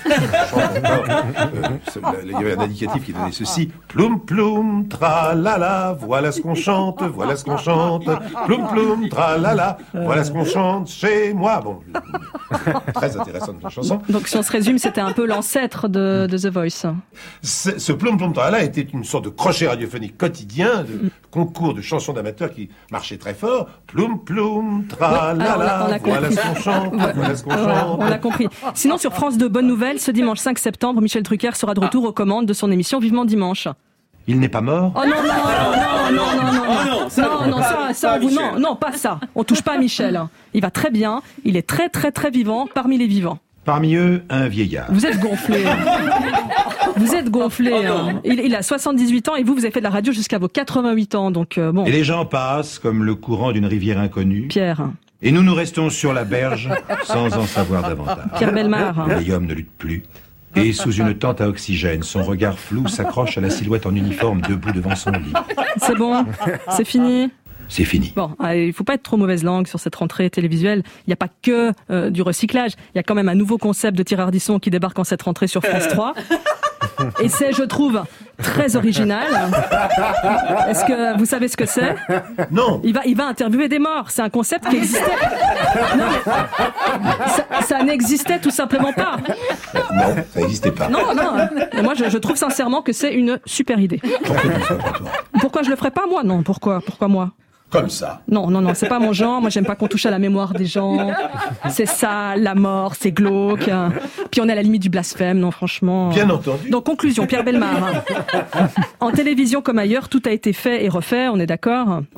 Speaker 7: euh, Il y avait un indicatif qui donnait ceci. Ploum Ploum Tralala, voilà ce qu'on chante, voilà ce qu'on chante. Ploum Ploum Tralala, voilà ce qu'on chante chez moi. Bon, très intéressante la chanson.
Speaker 5: Donc si on se résume, c'était un peu l'ancêtre de, de The Voice.
Speaker 7: Ce, ce Ploum Ploum Tralala était une sorte de crochet radiophonique quotidien, de concours de chansons d'amateurs qui marchait très fort. Ploum Ploum Tralala,
Speaker 5: ouais,
Speaker 7: voilà ce qu'on chante,
Speaker 5: ouais.
Speaker 7: voilà ce qu'on
Speaker 5: Ouais,
Speaker 7: chante.
Speaker 5: on l'a compris. Sinon, sur France deux, bonne nouvelle, ce dimanche cinq septembre, Michel Drucker sera de retour aux commandes de son émission Vivement Dimanche.
Speaker 7: Il n'est pas mort?
Speaker 5: Oh non, non, non, non, non, non,
Speaker 3: Oh non, ça,
Speaker 5: non, non, ça, ça, vous, non, non, pas ça. On touche pas à Michel. Il va très bien, il est très, très, très vivant parmi les vivants.
Speaker 7: Parmi eux, un vieillard.
Speaker 5: Vous êtes gonflé. Vous êtes gonflé.
Speaker 3: Oh
Speaker 5: hein. il, il a soixante-dix-huit ans et vous, vous avez fait de la radio jusqu'à vos quatre-vingt-huit ans. Donc euh, bon.
Speaker 17: Et les gens passent comme le courant d'une rivière inconnue.
Speaker 5: Pierre.
Speaker 17: Et nous nous restons sur la berge sans en savoir davantage.
Speaker 5: Pierre Bellemare.
Speaker 17: Le vieil homme ne lutte plus. Et sous une tente à oxygène, son regard flou s'accroche à la silhouette en uniforme debout devant son lit.
Speaker 5: C'est bon, c'est fini.
Speaker 17: C'est fini.
Speaker 5: Bon, allez, il faut pas être trop mauvaise langue sur cette rentrée télévisuelle. Il n'y a pas que euh, du recyclage. Il y a quand même un nouveau concept de tireur d'Isson qui débarque en cette rentrée sur France trois. Et c'est, je trouve, très original. Est-ce que vous savez ce que c'est?
Speaker 7: Non.
Speaker 5: Il va, il va interviewer des morts. C'est un concept qui existait. Non, ça, ça n'existait tout simplement pas.
Speaker 7: Non, ça n'existait pas.
Speaker 5: Non, non. Et moi, je, je trouve sincèrement que c'est une super idée. Pourquoi je le ferais pas, moi? Non, pourquoi? Pourquoi moi?
Speaker 7: Comme ça.
Speaker 5: Non, non, non, c'est pas mon genre. Moi, j'aime pas qu'on touche à la mémoire des gens. C'est ça, la mort, c'est glauque. Puis on est à la limite du blasphème, non, franchement.
Speaker 7: Bien entendu.
Speaker 5: Donc, conclusion, Pierre Bellemare. En télévision comme ailleurs, tout a été fait et refait, on est d'accord?
Speaker 7: Oui.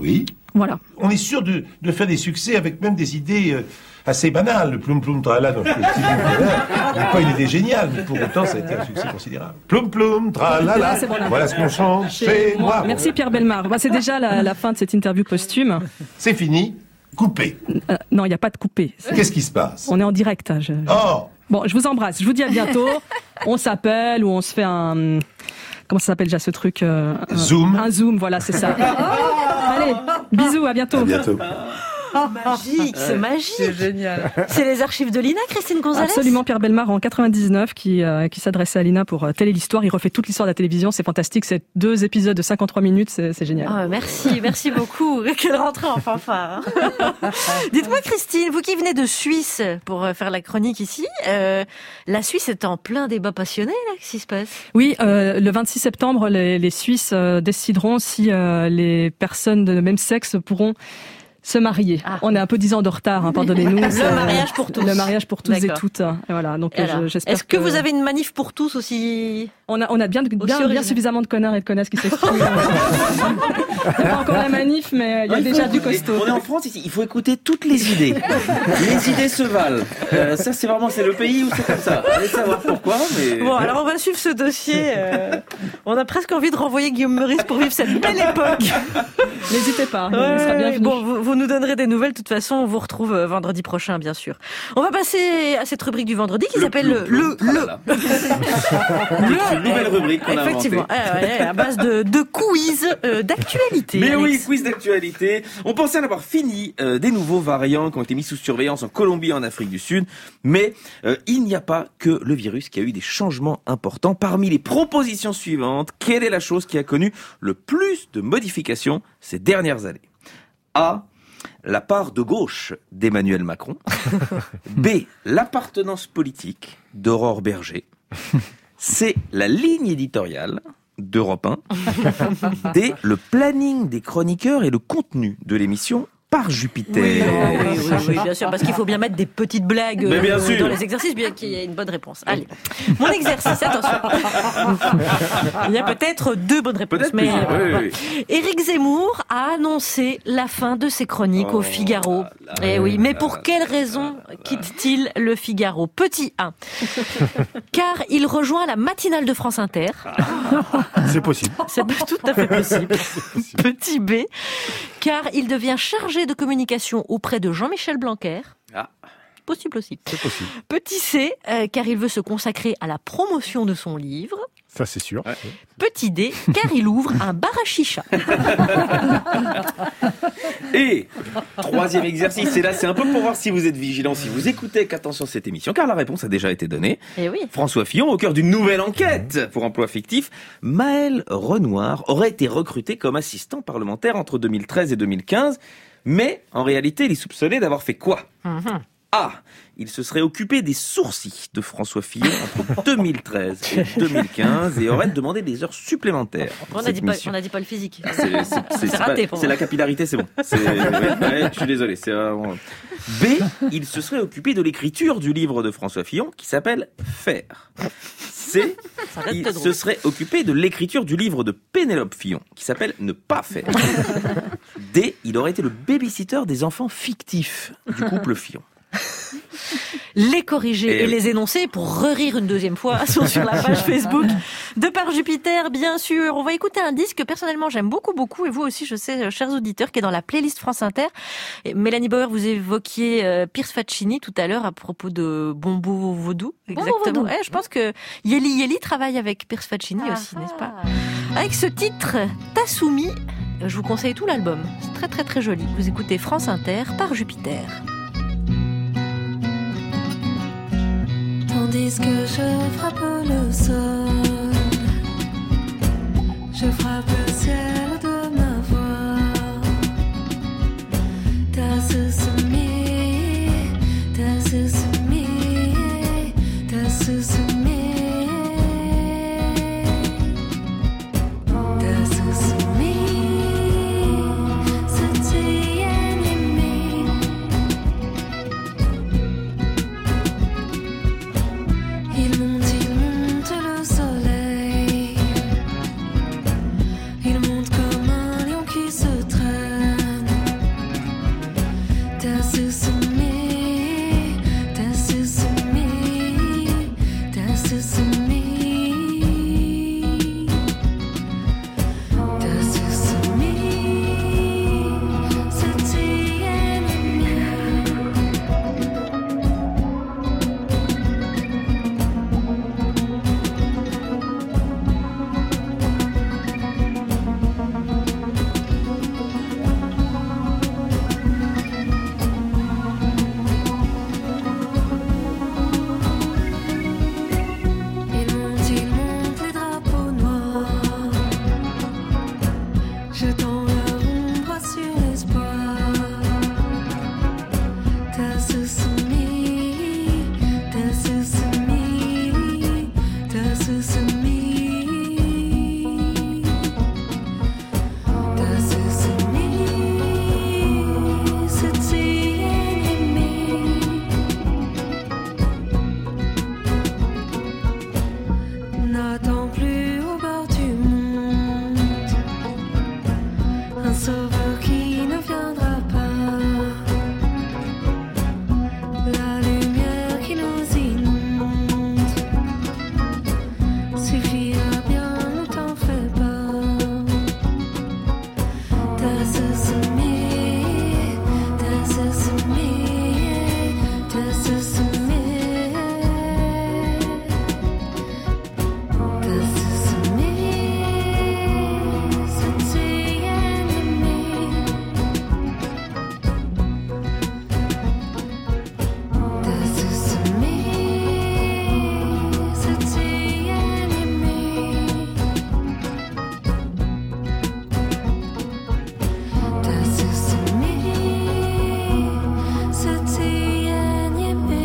Speaker 5: Voilà.
Speaker 7: On est sûr de, de faire des succès avec même des idées euh, assez banales. Le ploum ploum tralala dont je te dis n'est pas une idée géniale, mais pour autant ça a été un succès considérable. Ploum ploum tralala,
Speaker 5: C'est bon, là.
Speaker 7: voilà ce qu'on chante chez moi.
Speaker 5: Merci Pierre Bellemare. Bah, c'est déjà la, la fin de cette interview posthume.
Speaker 7: C'est fini, coupé.
Speaker 5: Euh, non, il n'y a pas de coupé.
Speaker 7: Qu'est-ce qui se passe?
Speaker 5: On est en direct. Je...
Speaker 7: Oh.
Speaker 5: Bon, je vous embrasse. Je vous dis à bientôt. On s'appelle ou on se fait un... Comment ça s'appelle déjà ce truc euh, un...
Speaker 7: Zoom.
Speaker 5: Un zoom, voilà, c'est ça. Allez, bisous, à bientôt.
Speaker 7: À bientôt.
Speaker 2: Magique, c'est magique.
Speaker 8: C'est génial.
Speaker 2: C'est les archives de l'I N A, Christine Gonzalez.
Speaker 5: Absolument, Pierre Bellemare en quatre-vingt-dix-neuf qui, euh, qui s'adressait à l'I N A pour euh, Télé l'Histoire. Il refait toute l'histoire de la télévision, c'est fantastique. C'est deux épisodes de cinquante-trois minutes, c'est, c'est génial.
Speaker 2: Oh, merci, merci beaucoup. Quelle rentrée en fanfare. Hein. Dites-moi Christine, vous qui venez de Suisse pour faire la chronique ici, euh, la Suisse est en plein débat passionné, là, qu'est-ce qui se passe?
Speaker 5: Oui, euh, le vingt-six septembre, les, les Suisses euh, décideront si euh, les personnes de même sexe pourront se marier. Ah. On est un peu dix ans de retard, hein, pardonnez-nous.
Speaker 2: Le mariage pour tous.
Speaker 5: Le mariage pour tous
Speaker 2: D'accord.
Speaker 5: et toutes. Et voilà, donc
Speaker 2: Et
Speaker 5: euh,
Speaker 2: alors,
Speaker 5: je, j'espère
Speaker 2: est-ce que,
Speaker 5: que
Speaker 2: vous avez une manif pour tous aussi?
Speaker 5: On a, on a bien, bien, bien
Speaker 2: original.
Speaker 5: suffisamment de connards et de connasses qui s'expriment. Il n'y a pas encore la manif, mais il y a
Speaker 3: Il
Speaker 5: déjà
Speaker 3: faut
Speaker 5: du
Speaker 3: écouter-
Speaker 5: costaud.
Speaker 3: On est en France ici, il faut écouter toutes les idées. Les idées se valent. Euh, ça, c'est vraiment c'est le pays où c'est comme ça. Allez savoir pourquoi, mais.
Speaker 2: Bon, alors on va suivre ce dossier. Euh, on a presque envie de renvoyer Guillaume Meurice pour vivre cette belle époque.
Speaker 5: N'hésitez pas, il
Speaker 2: Ouais,
Speaker 5: sera bienvenu.
Speaker 2: bon, vous, vous nous donnerez des nouvelles. De toute façon, on vous retrouve euh, vendredi prochain, bien sûr. On va passer à cette rubrique du vendredi qui
Speaker 3: Le
Speaker 2: s'appelle le
Speaker 3: ploum,
Speaker 2: le
Speaker 3: ploum,
Speaker 2: le.
Speaker 3: tralala. C'est une nouvelle rubrique qu'on a inventée.
Speaker 2: Effectivement, ah ouais, à base de, de quiz euh, d'actualité.
Speaker 3: Mais
Speaker 2: Alex.
Speaker 3: oui, quiz d'actualité. On pensait en avoir fini euh, des nouveaux variants qui ont été mis sous surveillance en Colombie et en Afrique du Sud. Mais euh, il n'y a pas que le virus qui a eu des changements importants. Parmi les propositions suivantes, quelle est la chose qui a connu le plus de modifications ces dernières années? A. La part de gauche d'Emmanuel Macron. B. L'appartenance politique d'Aurore Berger. C. La ligne éditoriale d'Europe un. D. Le planning des chroniqueurs et le contenu de l'émission par Jupiter.
Speaker 2: Oui, oui, oui, oui, bien sûr, parce qu'il faut bien mettre des petites blagues
Speaker 3: Mais bien
Speaker 2: euh,
Speaker 3: sûr.
Speaker 2: dans les exercices, bien qu'il y ait une bonne réponse. Allez, mon exercice, attention. Il y a peut-être deux bonnes réponses.
Speaker 3: Peut-être
Speaker 2: mais
Speaker 3: plusieurs,
Speaker 2: euh,
Speaker 3: oui, oui.
Speaker 2: Éric Zemmour a annoncé la fin de ses chroniques
Speaker 3: Oh
Speaker 2: au Figaro. Eh oui, mais pour quelle raison quitte-t-il le Figaro? Petit un, car il rejoint la matinale de France Inter.
Speaker 10: C'est possible.
Speaker 2: C'est pas tout à fait possible. Petit B, car il devient chargé de communication auprès de Jean-Michel Blanquer.
Speaker 3: Ah.
Speaker 2: Possible aussi.
Speaker 10: C'est possible.
Speaker 2: Petit C, euh, car il veut se consacrer à la promotion de son livre.
Speaker 10: Ça, c'est sûr. Ouais.
Speaker 2: Petit D, car il ouvre un bar à chicha.
Speaker 3: Et troisième exercice, et là c'est un peu pour voir si vous êtes vigilant, si vous écoutez avec attention cette émission, car la réponse a déjà été donnée.
Speaker 2: Eh oui.
Speaker 3: François Fillon, au cœur d'une nouvelle enquête pour emploi fictif, Maël Renoir aurait été recruté comme assistant parlementaire entre deux mille treize et deux mille quinze, mais en réalité il est soupçonné d'avoir fait quoi?
Speaker 2: Mm-hmm.
Speaker 3: A. Il se serait occupé des sourcils de François Fillon entre deux mille treize et deux mille quinze et aurait demandé des heures supplémentaires.
Speaker 2: On n'a dit, pas- on a dit pas le physique.
Speaker 3: C'est, c'est- c'est-
Speaker 2: C'est
Speaker 3: c'est
Speaker 2: raté
Speaker 3: pas-
Speaker 2: pour
Speaker 3: c'est
Speaker 2: moi.
Speaker 3: la capillarité, c'est bon. C'est, ouais, ouais, je suis désolé. C'est vraiment... B. Il se serait occupé de l'écriture du livre de François Fillon qui s'appelle Faire. C.
Speaker 2: Ça reste
Speaker 3: Il
Speaker 2: drôle.
Speaker 3: se serait occupé de l'écriture du livre de Pénélope Fillon qui s'appelle Ne pas faire. D. Il aurait été le babysitter des enfants fictifs du couple Fillon.
Speaker 2: Les corriger
Speaker 3: Et
Speaker 2: et,
Speaker 3: oui.
Speaker 2: les énoncer pour rire une deuxième fois sont sur la page Facebook de Par Jupiter, bien sûr. On va écouter un disque que personnellement j'aime beaucoup, beaucoup, et vous aussi, je sais, euh, chers auditeurs, qui est dans la playlist France Inter. Et Mélanie Bauer, vous évoquiez euh, Pierce Faccini tout à l'heure à propos de Bombo Vaudou. Exactement.
Speaker 14: Vaudou.
Speaker 2: Ouais, je pense que Yeli Yeli travaille avec Pierce Faccini aussi, n'est-ce pas? Avec ce titre, Tassoumi, je vous conseille tout l'album. C'est très très très joli. Vous écoutez France Inter par Jupiter.
Speaker 18: Tandis que je frappe le sol, je frappe le ciel de ma voix. T'as soumis, t'as soumis, t'as soumis, t'as soumis, c'est ennemi. Il monte, il monte le soleil. is me. Das ist me. C'est si aimé. N'attends plus au bord du monde un sauveur qui ne viendra pas. La lumière qui nous inonde suffira bien, ne t'en fais pas. Das ist me, das ist me, das ist me. Das ist me, c'est si aimé. Das ist me, c'est si aimé. Das ist me, c'est si aimé.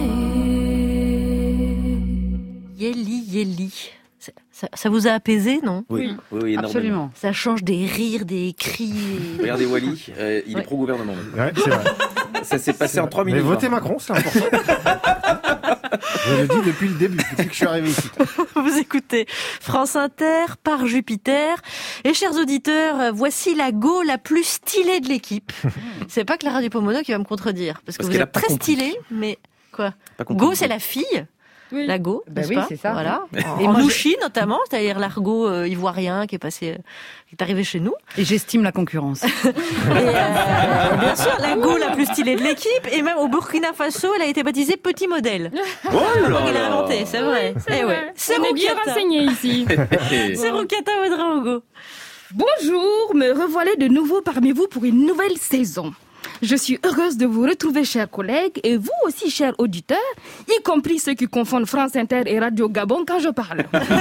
Speaker 2: Yeli, Yeli. Ça, ça- ça vous a apaisé, non?
Speaker 3: Oui, oui, oui, énormément.
Speaker 8: Absolument.
Speaker 2: Ça change des rires, des cris.
Speaker 3: Regardez Wally, euh, il
Speaker 2: Ouais.
Speaker 3: est pro-gouvernement. même.
Speaker 10: Ouais, c'est vrai.
Speaker 3: Ça s'est passé en trois
Speaker 10: Mais
Speaker 3: minutes.
Speaker 10: votez
Speaker 3: hein.
Speaker 10: Macron, c'est important. Je le dis depuis le début, depuis que je suis arrivé ici.
Speaker 2: Vous écoutez France Inter par Jupiter. Et chers auditeurs, euh, voici la go la plus stylée de l'équipe. C'est pas Clara Dupont-Mono qui va me contredire, parce que
Speaker 3: Parce
Speaker 2: vous
Speaker 3: qu'elle a
Speaker 2: êtes
Speaker 3: pas
Speaker 2: très
Speaker 3: compris.
Speaker 2: stylée, mais quoi?
Speaker 3: Pas compris.
Speaker 2: Go, c'est la fille. La go,
Speaker 8: Bah
Speaker 2: n'est-ce
Speaker 8: oui,
Speaker 2: pas
Speaker 8: c'est ça.
Speaker 2: Voilà.
Speaker 8: Et
Speaker 2: Et
Speaker 8: moi,
Speaker 2: Mouchi notamment, c'est-à-dire l'argot euh, ivoirien qui est passé, euh, qui est arrivé chez nous.
Speaker 8: Et j'estime la concurrence.
Speaker 2: Et euh, bien sûr, la go la plus stylée de l'équipe. Et même au Burkina Faso, elle a été baptisée Petit Modèle.
Speaker 3: Oh là
Speaker 2: Donc, il a
Speaker 3: là.
Speaker 2: inventé, c'est vrai.
Speaker 19: C'est
Speaker 2: Eh
Speaker 19: vrai.
Speaker 2: ouais. C'est
Speaker 19: On est bien
Speaker 2: Roukata.
Speaker 19: renseigné ici.
Speaker 2: C'est Roukata Ouedraogo.
Speaker 19: Bonjour, me revoilà de nouveau parmi vous pour une nouvelle saison. Je suis heureuse de vous retrouver, chers collègues, et vous aussi, chers auditeurs, y compris ceux qui confondent France Inter et Radio Gabon quand je parle.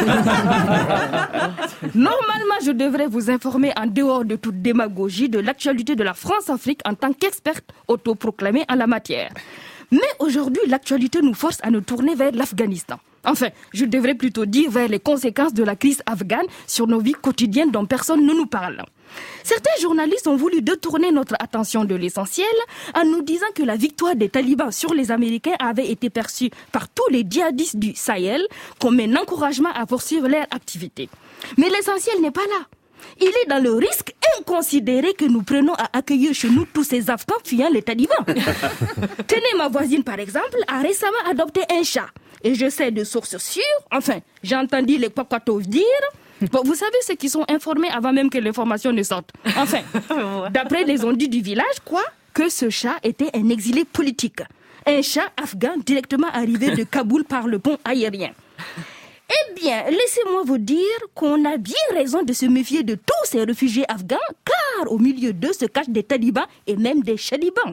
Speaker 19: Normalement, je devrais vous informer en dehors de toute démagogie de l'actualité de la France-Afrique en tant qu'experte autoproclamée en la matière. Mais aujourd'hui, l'actualité nous force à nous tourner vers l'Afghanistan. Enfin, je devrais plutôt dire vers les conséquences de la crise afghane sur nos vies quotidiennes dont personne ne nous parle. Certains journalistes ont voulu détourner notre attention de l'essentiel en nous disant que la victoire des talibans sur les Américains avait été perçue par tous les djihadistes du Sahel comme un encouragement à poursuivre leur activité. Mais l'essentiel n'est pas là. Il est dans le risque inconsidéré que nous prenons à accueillir chez nous tous ces Afghans fuyant les talibans. Tenez, ma voisine, par exemple, a récemment adopté un chat. Et je sais de sources sûres, enfin, j'ai entendu les Kwakwatos dire... Bon, vous savez ceux qui sont informés avant même que l'information ne sorte. Enfin, d'après les ondits du village, quoi, que ce chat était un exilé politique. Un chat afghan directement arrivé de Kaboul par le pont aérien. Eh bien, laissez-moi vous dire qu'on a bien raison de se méfier de tous ces réfugiés afghans, car au milieu d'eux se cachent des talibans et même des chalibans.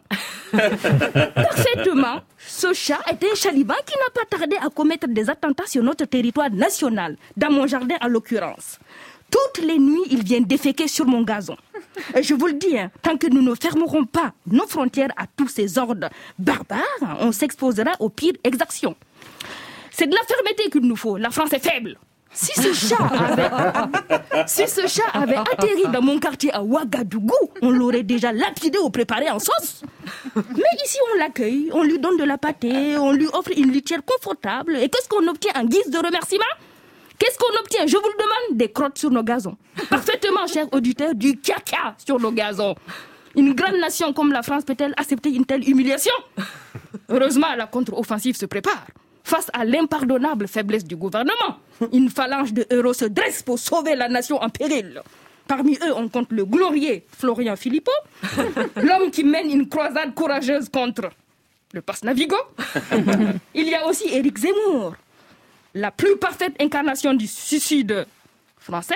Speaker 19: Parfaitement, ce chat est un chaliban qui n'a pas tardé à commettre des attentats sur notre territoire national, dans mon jardin en l'occurrence. Toutes les nuits, il vient déféquer sur mon gazon. Et je vous le dis, hein, tant que nous ne fermerons pas nos frontières à tous ces ordres barbares, on s'exposera aux pires exactions. C'est de la fermeté qu'il nous faut. La France est faible. Si ce chat avait, si ce chat avait atterri dans mon quartier à Ouagadougou, on l'aurait déjà lapidé ou préparé en sauce. Mais ici, on l'accueille, on lui donne de la pâtée, on lui offre une litière confortable. Et qu'est-ce qu'on obtient en guise de remerciement? Qu'est-ce qu'on obtient? Je vous le demande, des crottes sur nos gazons. Parfaitement, chers auditeurs, du caca sur nos gazons. Une grande nation comme la France peut-elle accepter une telle humiliation? Heureusement, la contre-offensive se prépare. Face à l'impardonnable faiblesse du gouvernement, une phalange de héros se dresse pour sauver la nation en péril. Parmi eux, on compte le glorieux Florian Philippot, l'homme qui mène une croisade courageuse contre le passe Navigo. Il y a aussi Éric Zemmour, la plus parfaite incarnation du suicide français.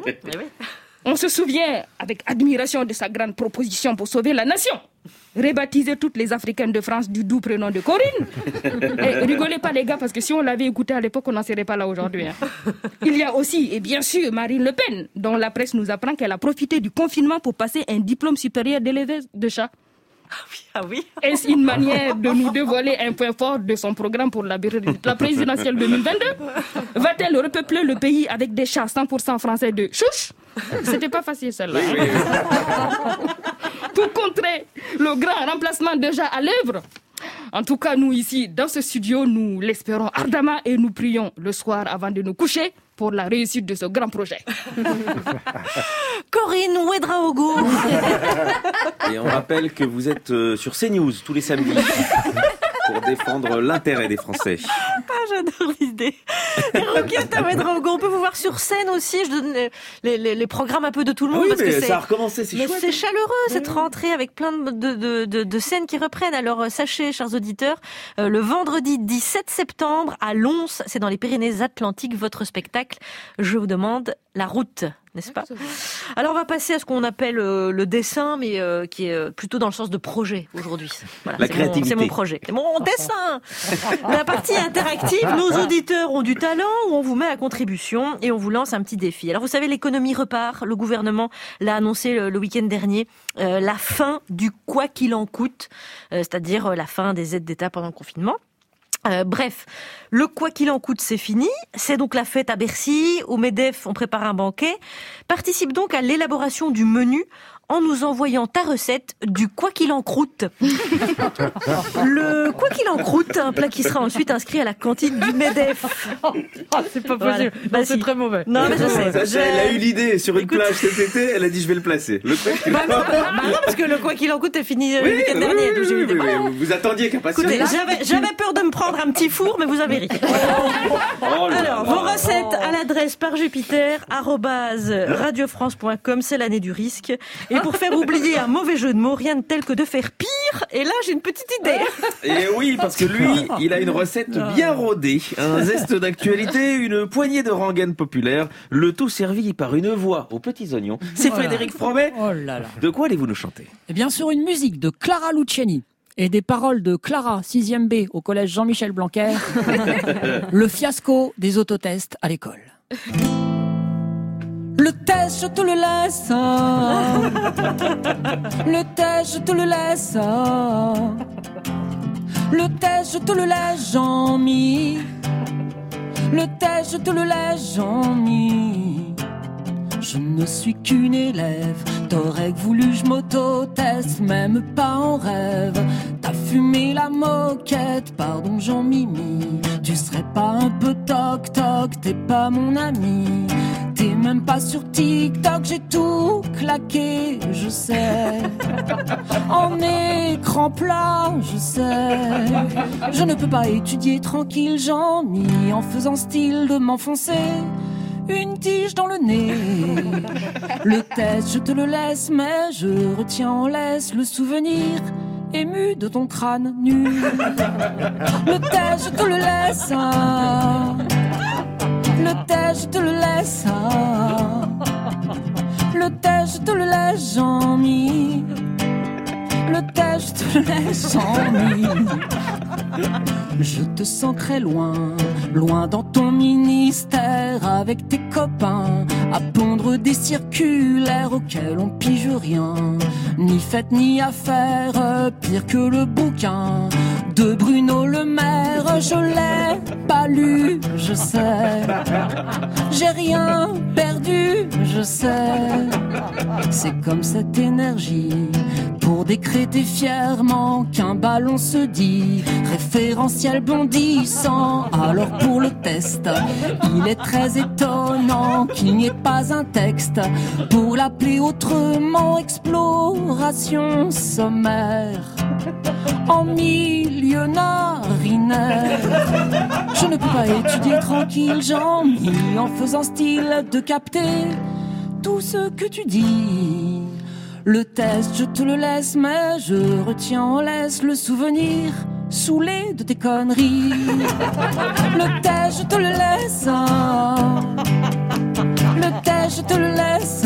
Speaker 19: On se souvient avec admiration de sa grande proposition pour sauver la nation. Rebaptiser toutes les Africaines de France du doux prénom de Corinne. Et rigolez pas les gars, parce que si on l'avait écouté à l'époque, on n'en serait pas là aujourd'hui. Hein. Il y a aussi, et bien sûr, Marine Le Pen, dont la presse nous apprend qu'elle a profité du confinement pour passer un diplôme supérieur d'élevage de chat.
Speaker 2: Ah oui.
Speaker 19: Est-ce une manière de nous dévoiler un point fort de son programme pour la, la présidentielle deux mille vingt-deux? Va-t-elle repeupler le pays avec des chats cent pour cent français de chouche? C'était pas facile celle-là.
Speaker 3: Oui, oui.
Speaker 19: Pour contrer le grand remplacement déjà à l'œuvre. En tout cas, nous ici, dans ce studio, nous l'espérons ardemment et nous prions le soir avant de nous coucher pour la réussite de ce grand projet.
Speaker 2: Corinne Ouedraogo.
Speaker 3: Et on rappelle que vous êtes euh, sur CNews tous les samedis pour défendre l'intérêt des Français.
Speaker 2: Ah, j'adore l'idée. Roquiata Ouedraogo, on peut vous voir sur scène aussi. Je donne les, les, les programmes un peu de tout le monde.
Speaker 3: Oui,
Speaker 2: parce
Speaker 3: mais
Speaker 2: que
Speaker 3: ça a recommencé, c'est
Speaker 2: mais
Speaker 3: chouette.
Speaker 2: c'est chaleureux cette rentrée avec plein de, de, de, de scènes qui reprennent. Alors sachez, chers auditeurs, euh, le vendredi dix-sept septembre à Lons, c'est dans les Pyrénées-Atlantiques, votre spectacle. Je vous demande la route, n'est-ce pas? Alors on va passer à ce qu'on appelle euh, le dessin, mais euh, qui est euh, plutôt dans le sens de projet aujourd'hui. Voilà,
Speaker 3: la
Speaker 2: c'est
Speaker 3: créativité.
Speaker 2: Mon, c'est mon projet, c'est mon dessin. La partie interactive, nos auditeurs ont du talent, où on vous met à contribution et on vous lance un petit défi. Alors vous savez, l'économie repart. Le gouvernement l'a annoncé le, le week-end dernier, euh, la fin du quoi qu'il en coûte, euh, c'est-à-dire euh, la fin des aides d'État pendant le confinement. Euh, bref, le quoi qu'il en coûte, c'est fini. C'est donc la fête à Bercy. Au MEDEF, on prépare un banquet. Participe donc à l'élaboration du menu en nous envoyant ta recette du quoi qu'il en croûte. Le quoi qu'il en croûte, un plat qui sera ensuite inscrit à la cantine du MEDEF.
Speaker 5: Oh, c'est pas possible.
Speaker 2: Voilà.
Speaker 5: Non,
Speaker 2: Bah,
Speaker 5: c'est
Speaker 2: si.
Speaker 5: très mauvais.
Speaker 2: Non, mais je sais.
Speaker 3: Sacha,
Speaker 2: Je-
Speaker 3: elle a eu l'idée sur une
Speaker 2: Écoute-
Speaker 3: plage cet été, elle a dit je vais le placer. Le truc,
Speaker 2: Bah non, bah non, parce que le quoi qu'il en coûte est fini euh,
Speaker 3: Oui,
Speaker 2: le week-end
Speaker 3: oui,
Speaker 2: dernier.
Speaker 3: oui,
Speaker 2: donc j'ai
Speaker 3: oui,
Speaker 2: eu des-
Speaker 3: oui, oui, vous attendiez qu'à passer.
Speaker 2: Écoutez, j'avais, j'avais peur de me prendre un petit four, mais vous avez ri.
Speaker 3: Oh là
Speaker 2: Alors,
Speaker 3: là.
Speaker 2: vos recettes à l'adresse par Jupiter, arobase radiofrance point com, c'est l'année du risque. Et pour faire oublier un mauvais jeu de mots, rien de tel que de faire pire. Et là, j'ai une petite idée.
Speaker 3: Et oui, parce que lui, il a une recette bien rodée, un zeste d'actualité, une poignée de rengaine populaire, le tout servi par une voix aux petits oignons. C'est
Speaker 11: Voilà.
Speaker 3: Frédéric Fromet.
Speaker 11: Oh là là.
Speaker 3: De quoi allez-vous nous chanter?
Speaker 11: Et bien sûr, une musique de Clara Luciani et des paroles de Clara, sixième B, au collège Jean-Michel Blanquer. Le fiasco des autotests à l'école. Le test, je te le laisse. Le test, je te le laisse. Le test, je te le laisse, Jean-Mi. Le test, je te le laisse, Jean-Mi. Je ne suis qu'une élève, t'aurais voulu je m'auto-teste, même pas en rêve. T'as fumé la moquette, pardon Jean-Mimi. Tu serais pas un peu toc-toc, t'es pas mon ami. T'es même pas sur TikTok, j'ai tout claqué, je sais. En écran plat, je sais. Je ne peux pas étudier tranquille, Jean-Mi, en faisant style de m'enfoncer une tige dans le nez. Le test, je te le laisse, mais je retiens en laisse le souvenir ému de ton crâne nu. Le test, je te le laisse. Le test, je te le laisse. Le test, je te le laisse, Jean-Mi. Le test, je te le laisse, Jean-Mi. Je te sens très loin, loin dans ton ministère, avec tes copains, à pondre des circulaires auxquels on pige rien. Ni fête ni affaire, pire que le bouquin de Bruno Le Maire. Je l'ai pas lu, je sais. J'ai rien perdu, je sais. C'est comme cette énergie pour décréter fièrement qu'un ballon se dit référentiel bondissant. Alors pour le test, il est très étonnant qu'il n'y ait pas un texte pour l'appeler autrement exploration sommaire en milieu narinaire. Je ne peux pas étudier tranquille, Jean-Mi, en faisant style de capter tout ce que tu dis. Le test, je te le laisse, mais je retiens en laisse le souvenir saoulé de tes conneries. Le test, je te le laisse. Le test, je te le laisse.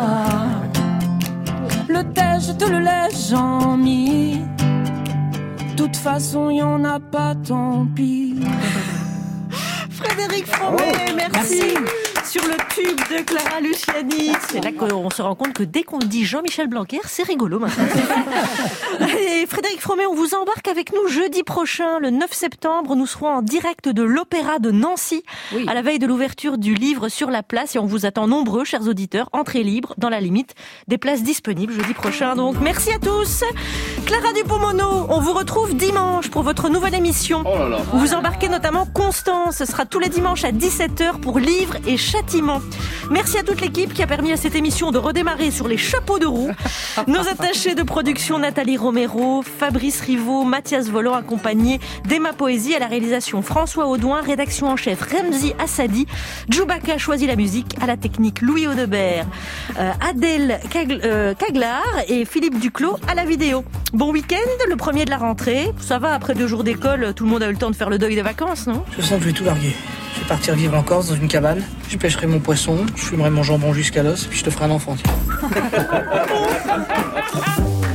Speaker 11: Le test, je te le laisse, Jean-Mi. De toute façon, y en a pas, tant pis.
Speaker 2: Frédéric Fromet,
Speaker 11: Oh,
Speaker 2: merci.
Speaker 11: merci.
Speaker 2: Sur le tube de de Clara Luciani. C'est là qu'on se rend compte que dès qu'on dit Jean-Michel Blanquer, c'est rigolo maintenant. Et Frédéric Fromet, on vous embarque avec nous jeudi prochain, le neuf septembre. Nous serons en direct de l'Opéra de Nancy, oui. à la veille de l'ouverture du livre sur la place. Et on vous attend nombreux, chers auditeurs. Entrée libre, dans la limite des places disponibles jeudi prochain. Donc, merci à tous. Clara Dupont-Mono, on vous retrouve dimanche pour votre nouvelle émission.
Speaker 3: Oh là là.
Speaker 2: Où vous embarquez notamment Constance. Ce sera tous les dimanches à dix-sept heures pour Livres et Châtiments. Merci à toute l'équipe qui a permis à cette émission de redémarrer sur les chapeaux de roue. Nos attachés de production Nathalie Romero, Fabrice Rivaud, Mathias Volant, accompagnés d'Emma Poésie, à la réalisation François Audouin, rédaction en chef Remzi Assadi, Djoubaka choisit la musique, à la technique Louis Audebert, euh, Adèle Cagl- euh, Caglar et Philippe Duclos à la vidéo. Bon week-end, le premier de la rentrée. Ça va, après deux jours d'école, tout le monde a eu le temps de faire le deuil des vacances, non ?
Speaker 6: Je sens que je vais tout larguer. Je vais partir vivre en Corse dans une cabane. Je pêcherai mon poisson, je fumerai mon jambon jusqu'à l'os, puis je te ferai un enfant. Tiens.